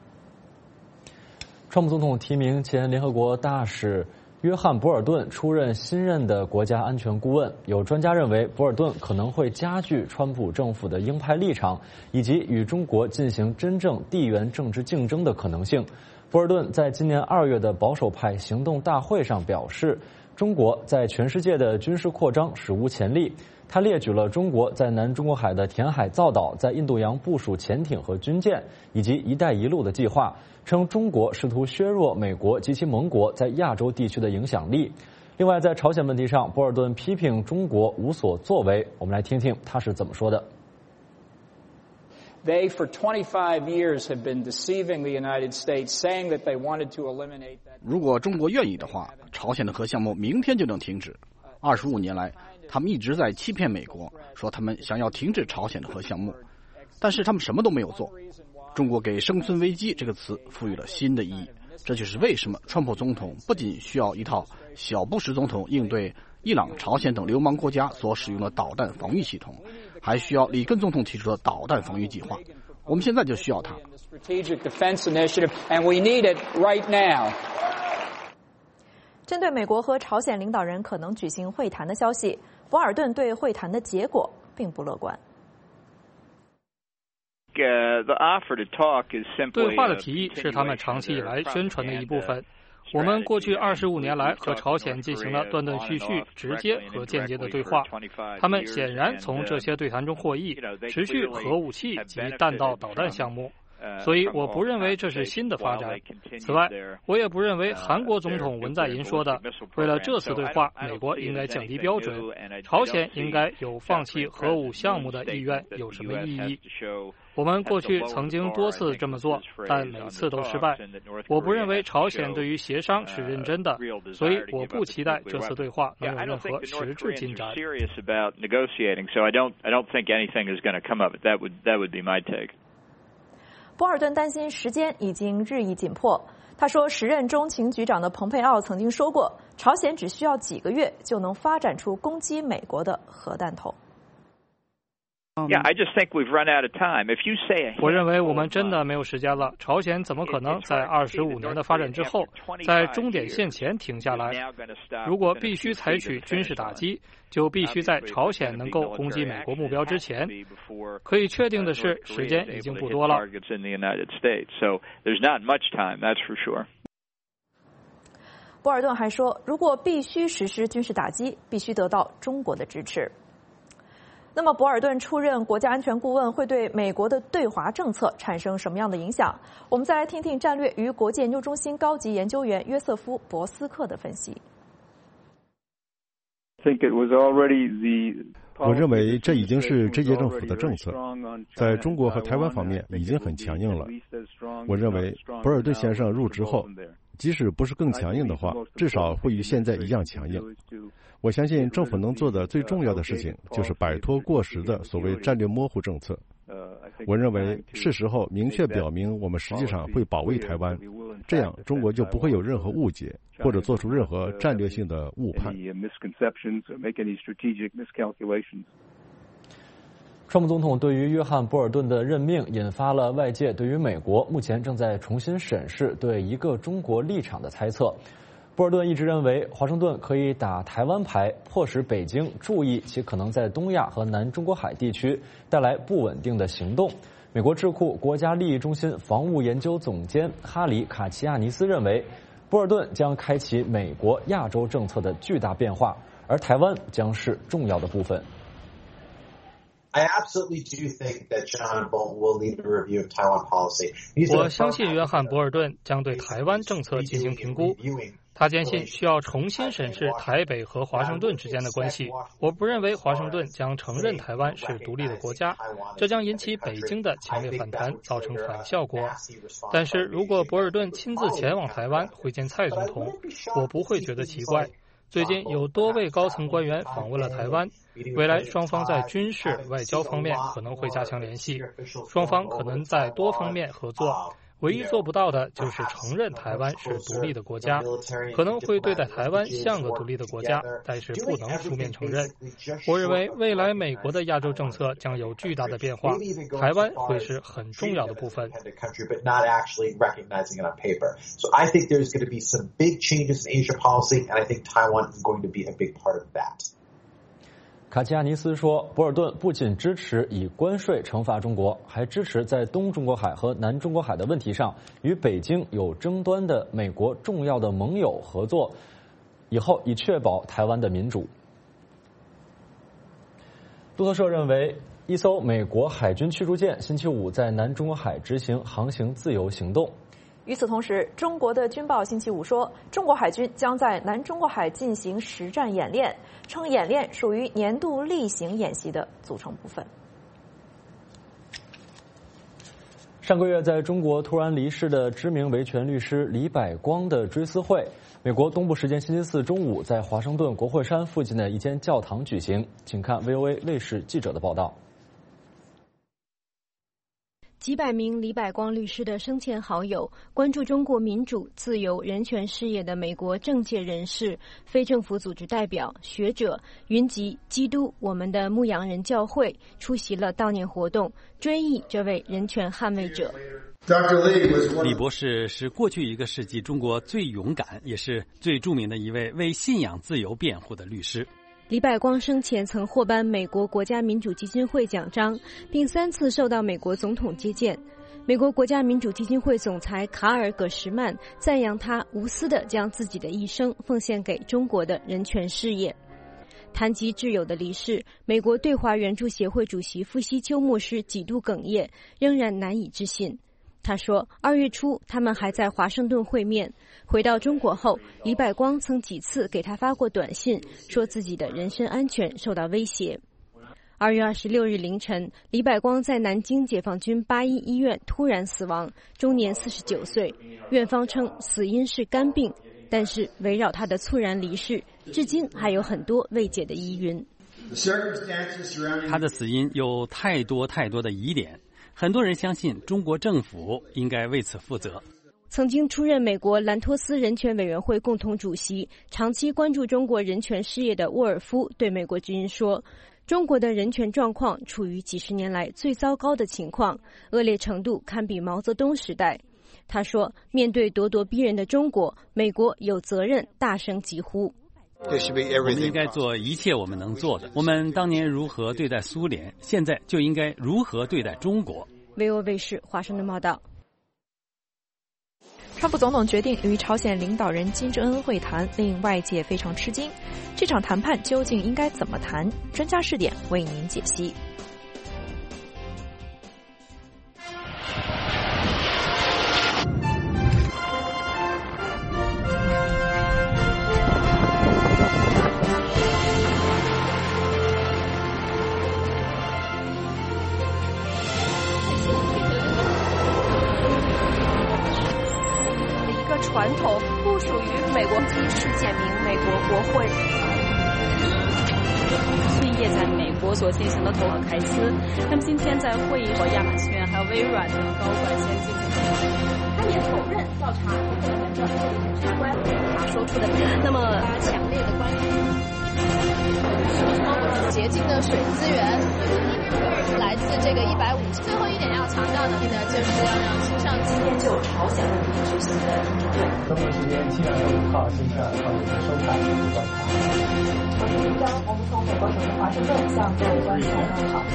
川普总统提名前联合国大使约翰·博尔顿出任新任的国家安全顾问，有专家认为，博尔顿可能会加剧川普政府的鹰派立场，以及与中国进行真正地缘政治竞争的可能性。博尔顿在今年二月的保守派行动大会上表示，中国在全世界的军事扩张史无前例。他列举了中国在南中国海的填海造岛，在印度洋部署潜艇和军舰，以及“一带一路”的计划，称中国试图削弱美国及其盟国在亚洲地区的影响力。另外，在朝鲜问题上，博尔顿批评中国无所作为。我们来听听他是怎么说的。 They, for twenty-five years, have been deceiving the United States, saying that they wanted to eliminate that. 如果中国愿意的话，朝鲜的核项目明天就能停止。二十五年来，他们一直在欺骗美国，说他们想要停止朝鲜的核项目，但是他们什么都没有做。中国给生存危机这个词赋予了新的意义，这就是为什么川普总统不仅需要一套小布什总统应对伊朗、朝鲜等流氓国家所使用的导弹防御系统，还需要里根总统提出的导弹防御计划。我们现在就需要它。 针对美国和朝鲜领导人可能举行会谈的消息，博尔顿对会谈的结果并不乐观。 对话的提议是他们长期以来宣传的一部分。 我们过去二十五年来和朝鲜进行了断断续续、直接和间接的对话，他们显然从这些对谈中获益，持续核武器及弹道导弹项目。所以我不认为这是新的发展。此外，我也不认为韩国总统文在寅说的为了这次对话美国应该降低标准，朝鲜应该有放弃核武项目的意愿有什么意义。我们过去曾经多次这么做，但每次都失败。我不认为朝鲜对于协商是认真的，所以我不期待这次对话能有任何实质进展。 博尔顿担心时间已经日益紧迫。他说，时任中情局长的蓬佩奥曾经说过，朝鲜只需要几个月就能发展出攻击美国的核弹头。 我认为我们真的没有时间了。朝鲜怎么可能在二十五年的发展之后，在终点线前停下来？如果必须采取军事打击，就必须在朝鲜能够攻击美国目标之前。可以确定的是，时间已经不多了。 博尔顿还说，如果必须实施军事打击，必须得到中国的支持。那么，博尔顿出任国家安全顾问会对美国的对华政策产生什么样的影响？我们再来听听战略与国际研究中心高级研究员约瑟夫·博斯克的分析。 我认为这已经是这届政府的政策，在中国和台湾方面已经很强硬了。我认为博尔顿先生入职后，即使不是更强硬的话，至少会与现在一样强硬。我相信政府能做的最重要的事情就是摆脱过时的所谓战略模糊政策。我认为是时候明确表明我们实际上会保卫台湾，这样中国就不会有任何误解或者做出任何战略性的误判。 川普总统对于约翰·博尔顿的任命引发了外界对于美国目前正在重新审视对一个中国立场的猜测。博尔顿一直认为华盛顿可以打台湾牌，迫使北京注意其可能在东亚和南中国海地区带来不稳定的行动。美国智库国家利益中心防务研究总监哈里·卡齐亚尼斯认为，博尔顿将开启美国亚洲政策的巨大变化，而台湾将是重要的部分。 I absolutely do think that John Bolton will lead a review of Taiwan policy. 我相信约翰·博尔顿将对台湾政策进行评估。他坚信需要重新审视台北和华盛顿之间的关系。我不认为华盛顿将承认台湾是独立的国家，这将引起北京的强烈反弹，造成反效果。但是如果博尔顿亲自前往台湾会见蔡总统，我不会觉得奇怪。最近有多位高层官员访问了台湾，未来双方在军事、外交方面可能会加强联系，双方可能在多方面合作。唯一做不到的就是承认台湾是独立的国家，可能会对待台湾像个独立的国家，但是不能书面承认。我认为未来美国的亚洲政策将有巨大的变化，台湾会是很重要的部分。 So I think there's going to be some big changes in Asia policy, and I think Taiwan is going to be a big part of that. 卡齐亚尼斯说，博尔顿不仅支持以关税惩罚中国，还支持在东中国海和南中国海的问题上与北京有争端的美国重要的盟友合作，以后以确保台湾的民主。路透社认为，一艘美国海军驱逐舰星期五在南中国海执行航行自由行动。 与此同时，中国的军报星期五说，中国海军将在南中国海进行实战演练，称演练属于年度例行演习的组成部分。 上个月在中国突然离世的知名维权律师李百光的追思会，美国东部时间星期四中午在华盛顿国会山附近的一间教堂举行。请看 V O A 卫视记者的报道。 几百名李百光律师的生前好友，关注中国民主、自由、人权事业的美国政界人士、非政府组织代表、学者，云集基督我们的牧羊人教会，出席了悼念活动，追忆这位人权捍卫者。 李博士是过去一个世纪中国最勇敢，也是最著名的一位为信仰自由辩护的律师。 李百光生前曾获颁美国国家民主基金会奖章，并三次受到美国总统接见。 美国国家民主基金会总裁卡尔·葛什曼赞扬他无私地将自己的一生奉献给中国的人权事业。谈及挚友的离世，美国对华援助协会主席傅希丘牧师几度哽咽，仍然难以置信。他说，二月初他们还在华盛顿会面，回到中国后，李百光曾几次给他发过短信，说自己的人身安全受到威胁。二月二十六日凌晨，李百光在南京解放军八一医院突然死亡，终年四十九岁。院方称死因是肝病，但是围绕他的猝然离世，至今还有很多未解的疑云。 他的死因有太多太多的疑点，很多人相信中国政府应该为此负责。 曾经出任美国兰托斯人权委员会共同主席、长期关注中国人权事业的沃尔夫对美国之音说，中国的人权状况处于几十年来最糟糕的情况，恶劣程度堪比毛泽东时代。他说，面对咄咄逼人的中国，美国有责任大声疾呼。 我们应该做一切我们能做的。我们当年如何对待苏联，现在就应该如何对待中国。 V O 卫视华盛顿报道。 川普总统决定与朝鲜领导人金正恩会谈，令外界非常吃惊。这场谈判究竟应该怎么谈？专家视点为您解析。 传统不属于美国机事件名美国国会。是业在美国所进行的投和开司。那么今天在会议和亚马逊还有微软的高管先进行他也否认调查和本调查与相关他说出的那么强烈的关注。 洁净的水资源来自这个一百五十。最后一点要强调的呢，就是要让新上今天就朝鲜问题举行的中国时间七月五号星期二上午的收看观察。 我是林江，我们从美国首都华盛顿向各位观众问好。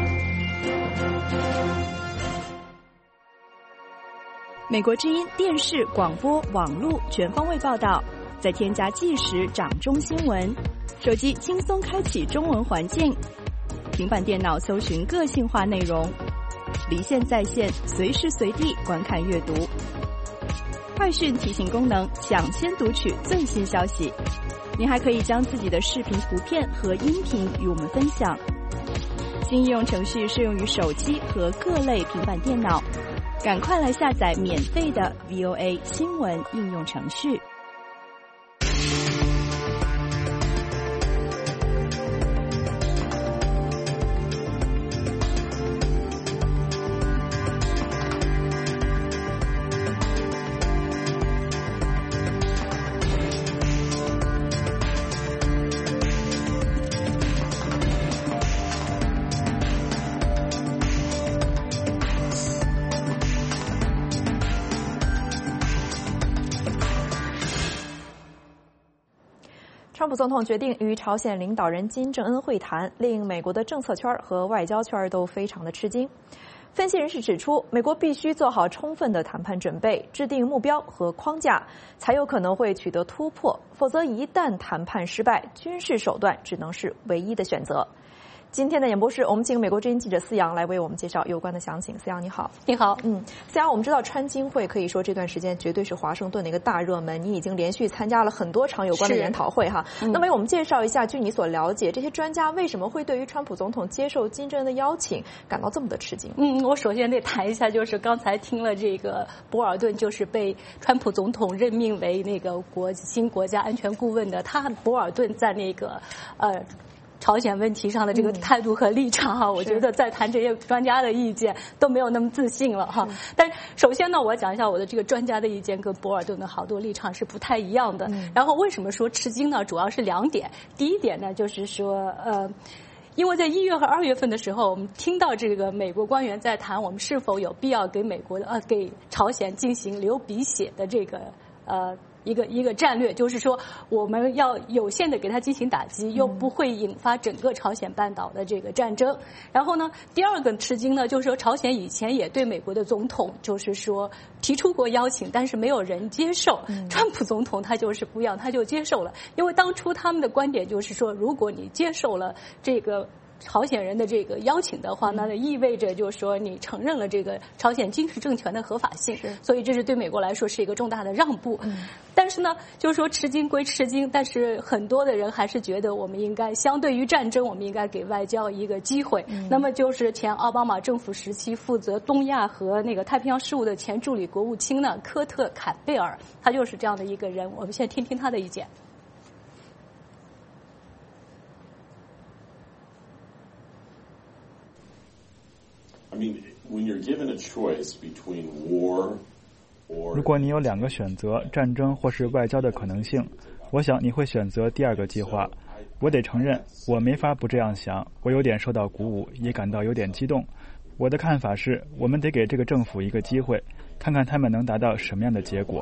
美国之音电视、广播、网络全方位报道，再添加即时掌中新闻。手机轻松开启中文环境，平板电脑搜寻个性化内容，离线在线，随时随地观看阅读。快讯提醒功能，抢先读取最新消息。您还可以将自己的视频、图片和音频与我们分享。新应用程序适用于手机和各类平板电脑，赶快来下载免费的 V O A 新闻应用程序。 川普总统决定与朝鲜领导人金正恩会谈，令美国的政策圈和外交圈都非常的吃惊。分析人士指出，美国必须做好充分的谈判准备，制定目标和框架，才有可能会取得突破，否则一旦谈判失败，军事手段只能是唯一的选择。今天的演播室，我们请美国之音记者思阳来为我们介绍有关的详情。思阳你好。 你好。 嗯，思阳，我们知道川金会可以说这段时间绝对是华盛顿的一个大热门，你已经连续参加了很多场有关的研讨会哈。嗯、那么为我们介绍一下，据你所了解，这些专家为什么会对于川普总统接受金正恩的邀请感到这么的吃惊？ 嗯，我首先得谈一下，就是刚才听了这个博尔顿，就是被川普总统任命为那个国新国家安全顾问的，他博尔顿在那个呃。朝鲜问题上的这个态度和立场哈，嗯、我觉得在谈这些专家的意见都没有那么自信了哈。但首先呢，我讲一下我的这个专家的意见跟博尔顿的好多立场是不太一样的。嗯、然后为什么说吃惊呢？主要是两点。第一点呢，就是说呃。因为在一月和二月份的时候，我们听到这个美国官员在谈我们是否有必要给美国的呃给朝鲜进行流鼻血的这个呃。一个一个战略，就是说我们要有限的给它进行打击，又不会引发整个朝鲜半岛的这个战争。然后呢，第二个吃惊呢，就是说朝鲜以前也对美国的总统就是说提出过邀请，但是没有人接受。嗯、川普总统他就是不一样，他就接受了，因为当初他们的观点就是说，如果你接受了这个朝鲜人的这个邀请的话，那意味着就是说你承认了这个朝鲜军事政权的合法性，所以这是对美国来说是一个重大的让步。嗯、但是呢，就是说吃惊归吃惊，但是很多的人还是觉得我们应该相对于战争，我们应该给外交一个机会。嗯、那么就是前奥巴马政府时期负责东亚和那个太平洋事务的前助理国务卿呢，科特·坎贝尔，他就是这样的一个人。我们先听听他的意见。 如果你有两个选择，战争或是外交的可能性，我想你会选择第二个计划。我得承认，我没法不这样想，我有点受到鼓舞，也感到有点激动。我的看法是，我们得给这个政府一个机会，看看他们能达到什么样的结果。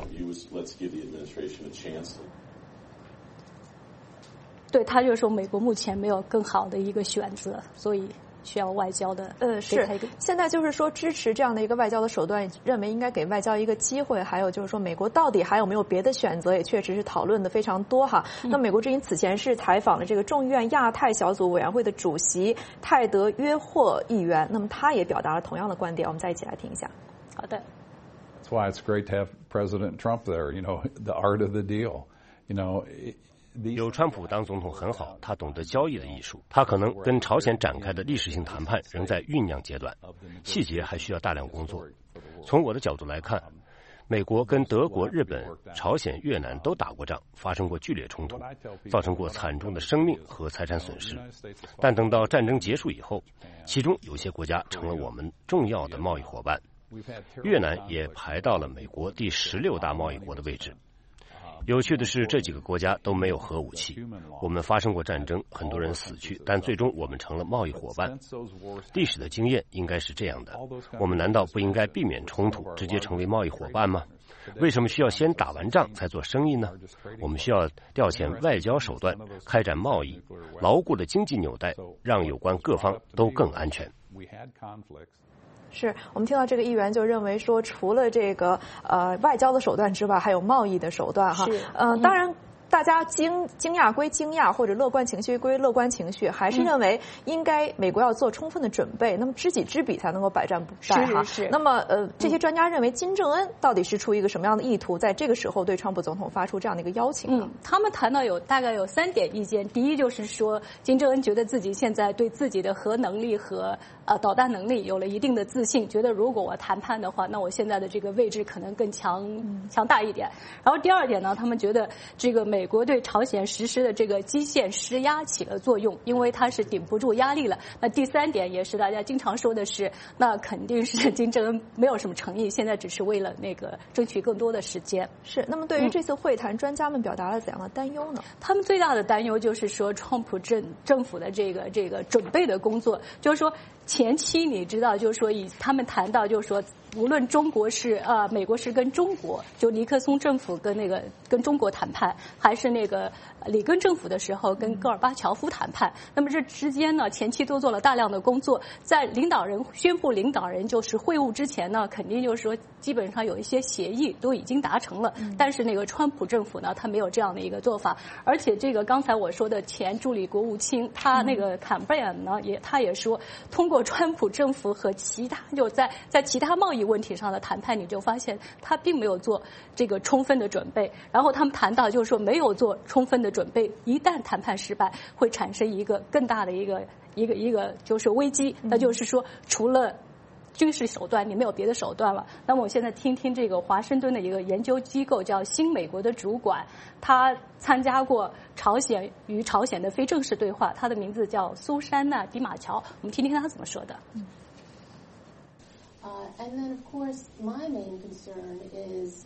对，他就说美国目前没有更好的一个选择，所以需要外交的。 呃，是。现在就是说支持这样的一个外交的手段，认为应该给外交一个机会。还有就是说，美国到底还有没有别的选择，也确实是讨论的非常多哈。嗯、那美国之音此前是采访了这个众议院亚太小组委员会的主席泰德·约霍议员，那么他也表达了同样的观点，我们再一起来听一下。 好的。 That's why it's great to have President Trump there. You know, the art of the deal. You know. 有川普当总统很好，他懂得交易的艺术。他可能跟朝鲜展开的历史性谈判仍在酝酿阶段，细节还需要大量工作。从我的角度来看，美国跟德国、日本、朝鲜、越南都打过仗，发生过剧烈冲突，造成过惨重的生命和财产损失。但等到战争结束以后，其中有些国家成了我们重要的贸易伙伴，越南也排到了美国第十六大贸易国的位置。有趣的是，这几个国家都没有核武器。我们发生过战争，很多人死去，但最终我们成了贸易伙伴。历史的经验应该是这样的：我们难道不应该避免冲突，直接成为贸易伙伴吗？为什么需要先打完仗才做生意呢？我们需要调遣外交手段，开展贸易，牢固的经济纽带，让有关各方都更安全。 是我们听到这个议员就认为说，除了这个呃外交的手段之外，还有贸易的手段哈。嗯、呃，当然。大家惊惊讶归惊讶，或者乐观情绪归乐观情绪，还是认为应该美国要做充分的准备，那么知己知彼才能够百战不殆哈。 是是。 那么呃，这些专家认为金正恩到底是出于一个什么样的意图，在这个时候对川普总统发出这样的一个邀请呢？ 嗯，他们谈到有大概有三点意见。第一就是说，金正恩觉得自己现在对自己的核能力和呃导弹能力有了一定的自信，觉得如果我谈判的话，那我现在的这个位置可能更强、嗯、强大一点。然后第二点呢，他们觉得这个美国对朝鲜实施的这个基线施压起了作用，因为它是顶不住压力了。那第三点也是大家经常说的是，那肯定是金正恩没有什么诚意，现在只是为了那个争取更多的时间。 是。那么对于这次会谈，嗯、专家们表达了怎样的担忧呢？ 他们最大的担忧就是说，川普政政府的这个这个准备的工作，就是说前期你知道，就是说以他们谈到，就是说无论中国是呃美国是跟中国，就尼克松政府跟那个跟中国谈判，还是那个里根政府的时候跟戈尔巴乔夫谈判，那么这之间呢，前期都做了大量的工作，在领导人宣布领导人就是会晤之前呢，肯定就是说基本上有一些协议都已经达成了，嗯、但是那个川普政府呢，他没有这样的一个做法，而且这个刚才我说的前助理国务卿，他那个坎贝尔呢，也他也说，通过川普政府和其他就在在其他贸易问题上的谈判，你就发现他并没有做这个充分的准备。然后他们谈到就是说没有做充分的准备，一旦谈判失败，会产生一个更大的一个一个一个就是危机，那就是说除了军事手段，你没有别的手段了。那么我现在听听这个华盛顿的一个研究机构叫新美国的主管，他参加过朝鲜与朝鲜的非正式对话，他的名字叫苏珊娜·迪马乔，我们听听他怎么说的。嗯 Uh, and then, of course, my main concern is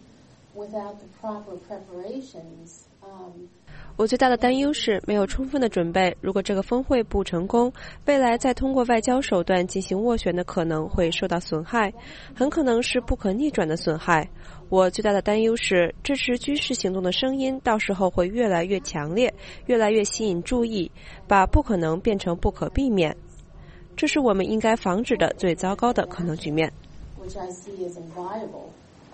without the proper preparations. Um, 我最大的担忧是没有充分的准备，如果这个峰会不成功，未来再通过外交手段进行斡旋的可能会受到损害，很可能是不可逆转的损害。我最大的担忧是支持军事行动的声音到时候会越来越强烈，越来越吸引注意，把不可能变成不可避免。这是我们应该防止的最糟糕的可能局面。 which I see as inviolable.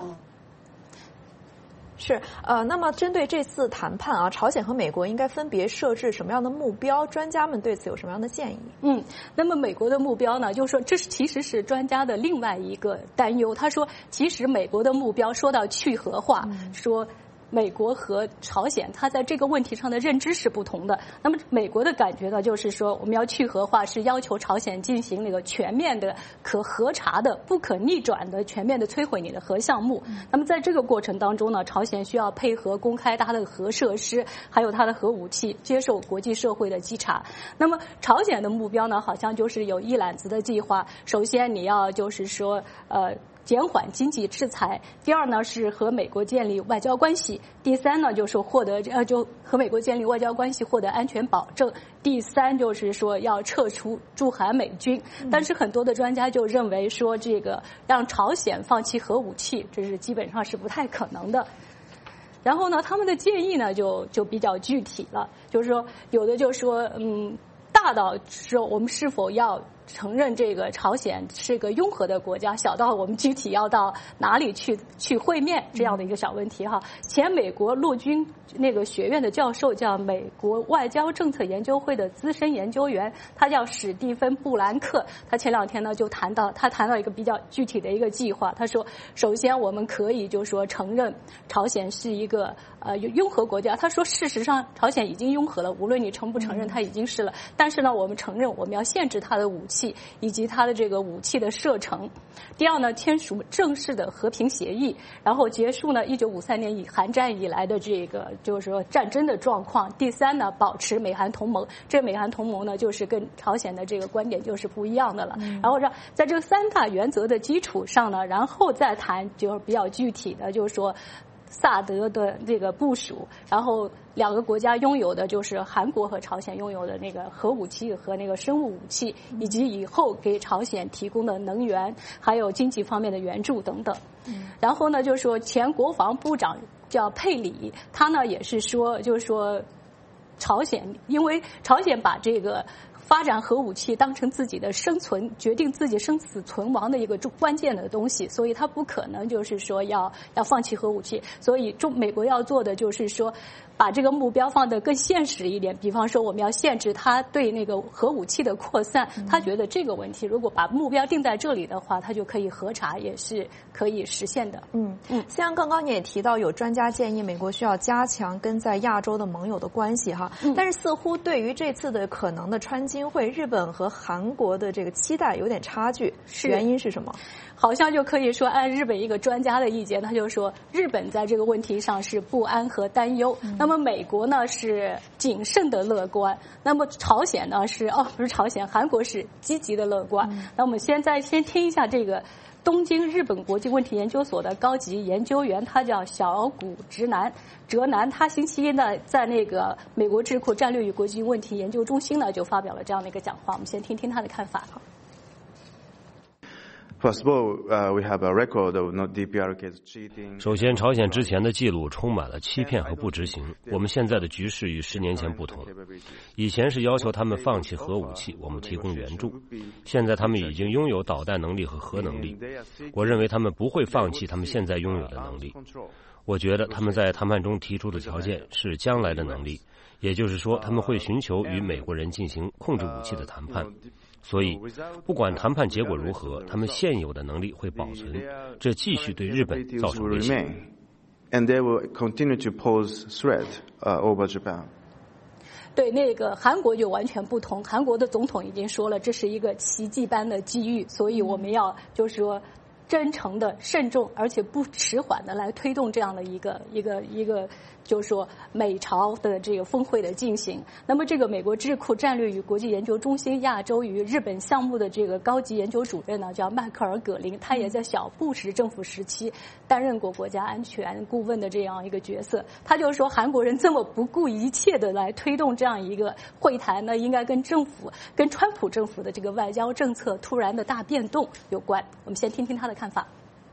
是，呃，那么针对这次谈判啊，朝鲜和美国应该分别设置什么样的目标？专家们对此有什么样的建议？ 嗯，那么美国的目标呢，就是说这是其实是专家的另外一个担忧。他说，其实美国的目标说到去核化，嗯、说。美国和朝鲜，它在这个问题上的认知是不同的。那么，美国的感觉呢，就是说我们要去核化，是要求朝鲜进行那个全面的、可核查的、不可逆转的、全面的摧毁你的核项目。嗯、那么，在这个过程当中呢，朝鲜需要配合公开它的核设施，还有它的核武器，接受国际社会的稽查。那么，朝鲜的目标呢，好像就是有一揽子的计划。首先，你要就是说，呃。减缓经济制裁，第二呢是和美国建立外交关系，第三呢就是获得呃就和美国建立外交关系获得安全保证，第三就是说要撤出驻韩美军。但是很多的专家就认为说这个让朝鲜放弃核武器，这是基本上是不太可能的。然后呢，他们的建议呢就就比较具体了，就是说有的就说嗯大到说我们是否要承认这个朝鲜是个拥核的国家，小到我们具体要到哪里去去会面这样的一个小问题哈。前美国陆军那个学院的教授叫美国外交政策研究会的资深研究员，他叫史蒂芬布兰克。他前两天呢就谈到，他谈到一个比较具体的一个计划。他说，首先我们可以就说承认朝鲜是一个呃拥核国家。他说，事实上朝鲜已经拥核了，无论你承不承认，它已经是了。但是呢，我们承认我们要限制它的武器。以及它的这个武器的射程。第二呢，签署正式的和平协议，然后结束呢一九五三年以韩战以来的这个就是说战争的状况。第三呢，保持美韩同盟。这美韩同盟呢，就是跟朝鲜的这个观点就是不一样的了。嗯、然后让在这个三大原则的基础上呢，然后再谈就是比较具体的，就是说。萨德的这个部署，然后两个国家拥有的就是韩国和朝鲜拥有的那个核武器和那个生物武器，以及以后给朝鲜提供的能源，还有经济方面的援助等等。嗯、然后呢，就是说前国防部长叫佩里，他呢也是说，就是说朝鲜，因为朝鲜把这个。发展核武器当成自己的生存决定自己生死存亡的一个关键的东西，所以他不可能就是说要要放弃核武器。所以中美国要做的就是说，把这个目标放得更现实一点。比方说，我们要限制他对那个核武器的扩散。他觉得这个问题如果把目标定在这里的话，他就可以核查，也是可以实现的。 嗯嗯，像刚刚你也提到，有专家建议美国需要加强跟在亚洲的盟友的关系哈。嗯、但是似乎对于这次的可能的川金会，日本和韩国的这个期待有点差距，原因是什么？ 好像就可以说，按日本一个专家的意见，他就说，日本在这个问题上是不安和担忧。嗯、那么美国呢是谨慎的乐观，那么朝鲜呢是哦不是朝鲜，韩国是积极的乐观。嗯、那我们现在先听一下这个东京日本国际问题研究所的高级研究员，他叫小谷直男哲男，他星期一呢在那个美国智库战略与国际问题研究中心呢就发表了这样的一个讲话，我们先听听他的看法。 首先，朝鲜之前的记录充满了欺骗和不执行。我们现在的局势与十年前不同，以前是要求他们放弃核武器，我们提供援助；现在他们已经拥有导弹能力和核能力，我认为他们不会放弃他们现在拥有的能力。我觉得他们在谈判中提出的条件是将来的能力，也就是说，他们会寻求与美国人进行控制武器的谈判。所以，不管谈判结果如何，他们现有的能力会保存，这继续对日本造成威胁。 对那个韩国就完全不同，韩国的总统已经说了，这是一个奇迹般的机遇，所以我们要就是说真诚的、慎重而且不迟缓的来推动这样的一个一个一个，就是说美朝的这个峰会的进行。那么，这个美国智库战略与国际研究中心亚洲与日本项目的这个高级研究主任呢，叫迈克尔·葛林，他也在小布什政府时期担任过国家安全顾问的这样一个角色。他就说，韩国人这么不顾一切的来推动这样一个会谈呢，应该跟政府、跟川普政府的这个外交政策突然的大变动有关。我们先听听他的看法。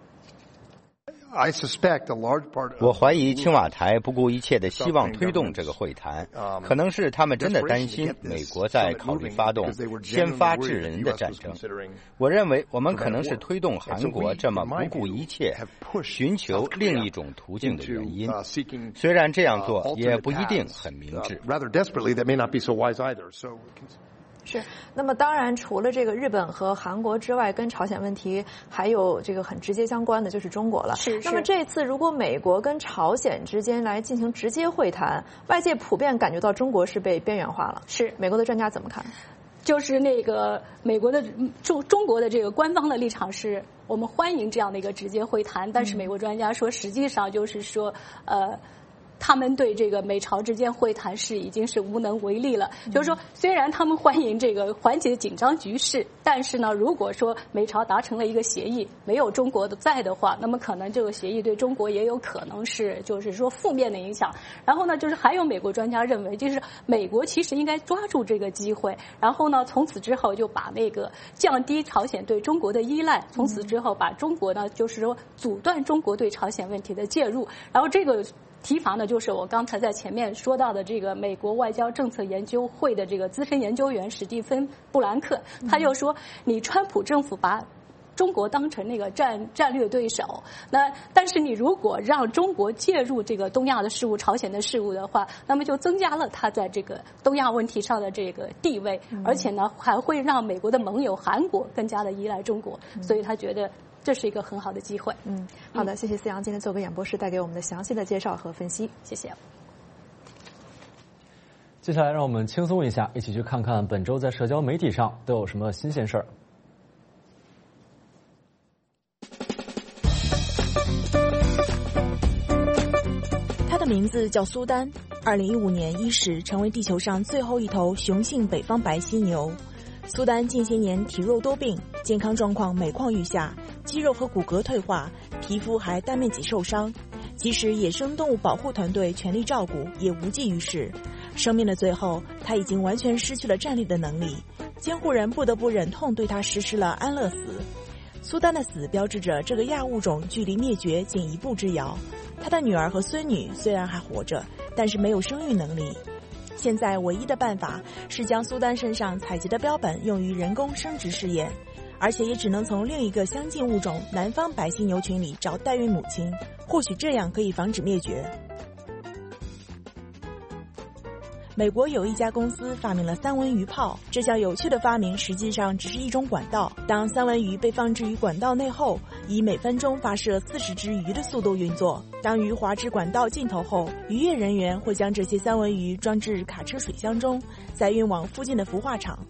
我怀疑青瓦台不顾一切的希望推动这个会谈，可能是他们真的担心美国在考虑发动先发制人的战争。我认为我们可能是推动韩国这么不顾一切寻求另一种途径的原因，虽然这样做也不一定很明智。 是，那么当然，除了这个日本和韩国之外，跟朝鲜问题还有这个很直接相关的就是中国了。 是。 那么这次如果美国跟朝鲜之间来进行直接会谈，外界普遍感觉到中国是被边缘化了。 是。 美国的专家怎么看？ 就是那个美国的中中国的这个官方的立场是，我们欢迎这样的一个直接会谈，但是美国专家说，实际上就是说，呃。他们对这个美朝之间会谈是已经是无能为力了。就是说，虽然他们欢迎这个缓解紧张局势，但是呢，如果说美朝达成了一个协议，没有中国的在的话，那么可能这个协议对中国也有可能是就是说负面的影响。然后呢，就是还有美国专家认为，就是美国其实应该抓住这个机会，然后呢，从此之后就把那个降低朝鲜对中国的依赖，从此之后把中国呢，就是说阻断中国对朝鲜问题的介入，然后这个。提法呢，就是我刚才在前面说到的这个美国外交政策研究会的这个资深研究员史蒂芬·布兰克，他就说，你川普政府把中国当成那个战战略对手，那但是你如果让中国介入这个东亚的事务、朝鲜的事务的话，那么就增加了他在这个东亚问题上的这个地位，而且呢，还会让美国的盟友韩国更加的依赖中国，所以他觉得。这是一个很好的机会。 嗯，好的，谢谢思阳今天做给演播室带给我们的详细的介绍和分析， 谢谢。 接下来让我们轻松一下，一起去看看本周在社交媒体上都有什么新鲜事儿。 他的名字叫苏丹，二零一五年伊始成为地球上最后一头雄性北方白犀牛。苏丹近些年体弱多病，健康状况每况愈下，肌肉和骨骼退化，皮肤还大面积受伤。即使野生动物保护团队全力照顾，也无济于事。生命的最后，他已经完全失去了站立的能力，监护人不得不忍痛对他实施了安乐死。苏丹的死标志着这个亚物种距离灭绝仅一步之遥。他的女儿和孙女虽然还活着，但是没有生育能力。现在唯一的办法是将苏丹身上采集的标本用于人工生殖试验，而且也只能从另一个相近物种南方白犀牛群里找代孕母亲，或许这样可以防止灭绝。美国有一家公司发明了三文鱼炮，这项有趣的发明实际上只是一种管道。当三文鱼被放置于管道内后，以每分钟发射四十只鱼的速度运作。当鱼滑至管道尽头后，渔业人员会将这些三文鱼装至卡车水箱中，再运往附近的孵化场。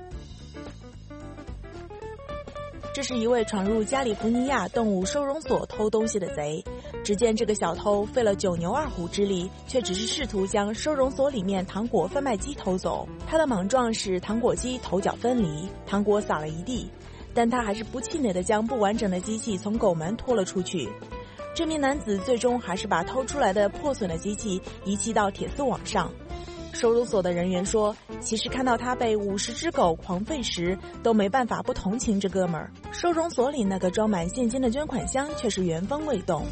这是一位闯入加利福尼亚动物收容所偷东西的贼。只见这个小偷费了九牛二虎之力，却只是试图将收容所里面糖果贩卖机偷走。他的莽撞使糖果机头脚分离，糖果洒了一地，但他还是不气馁地将不完整的机器从狗门拖了出去。这名男子最终还是把偷出来的破损的机器遗弃到铁丝网上。收容所的人员说，其实看到他被五十只狗狂吠时，都没办法不同情这哥们儿。收容所里那个装满现金的捐款箱却是原封未动。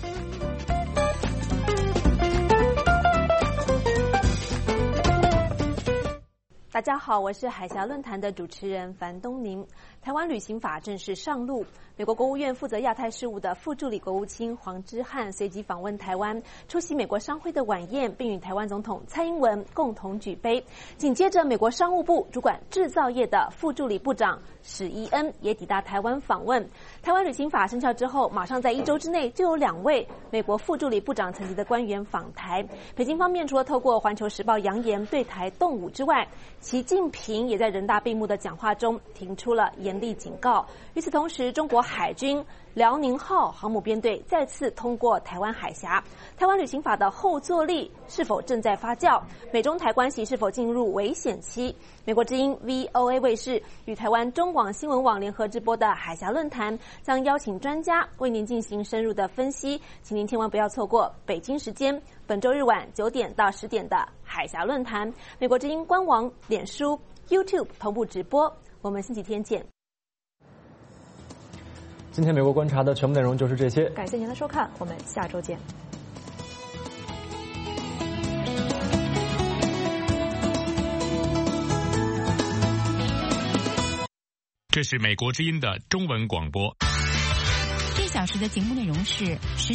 大家好，我是海峡论坛的主持人樊东宁。台湾旅行法正式上路，美国国务院负责亚太事务的副助理国务卿黄之汉随即访问台湾，出席美国商会的晚宴，并与台湾总统蔡英文共同举杯。紧接着，美国商务部主管制造业的副助理部长史伊恩也抵达台湾访问。台湾旅行法生效之后，马上在一周之内就有两位美国副助理部长层级的官员访台。北京方面除了透过《环球时报》扬言对台动武之外，习近平也在人大闭幕的讲话中提出了严严厉警告。与此同时，中国海军辽宁号航母编队再次通过台湾海峡。台湾旅行法的后坐力是否正在发酵？美中台关系是否进入危险期？美国之音 V O A 卫视与台湾中广新闻网联合直播的海峡论坛，将邀请专家为您进行深入的分析，请您千万不要错过北京时间本周日晚九点到十点的海峡论坛。美国之音官网、脸书、YouTube 同步直播。我们星期天见。 今天美国观察的全部内容就是这些， 感谢您的收看，我们下周见。 这是美国之音的中文广播。 这小时的节目内容是时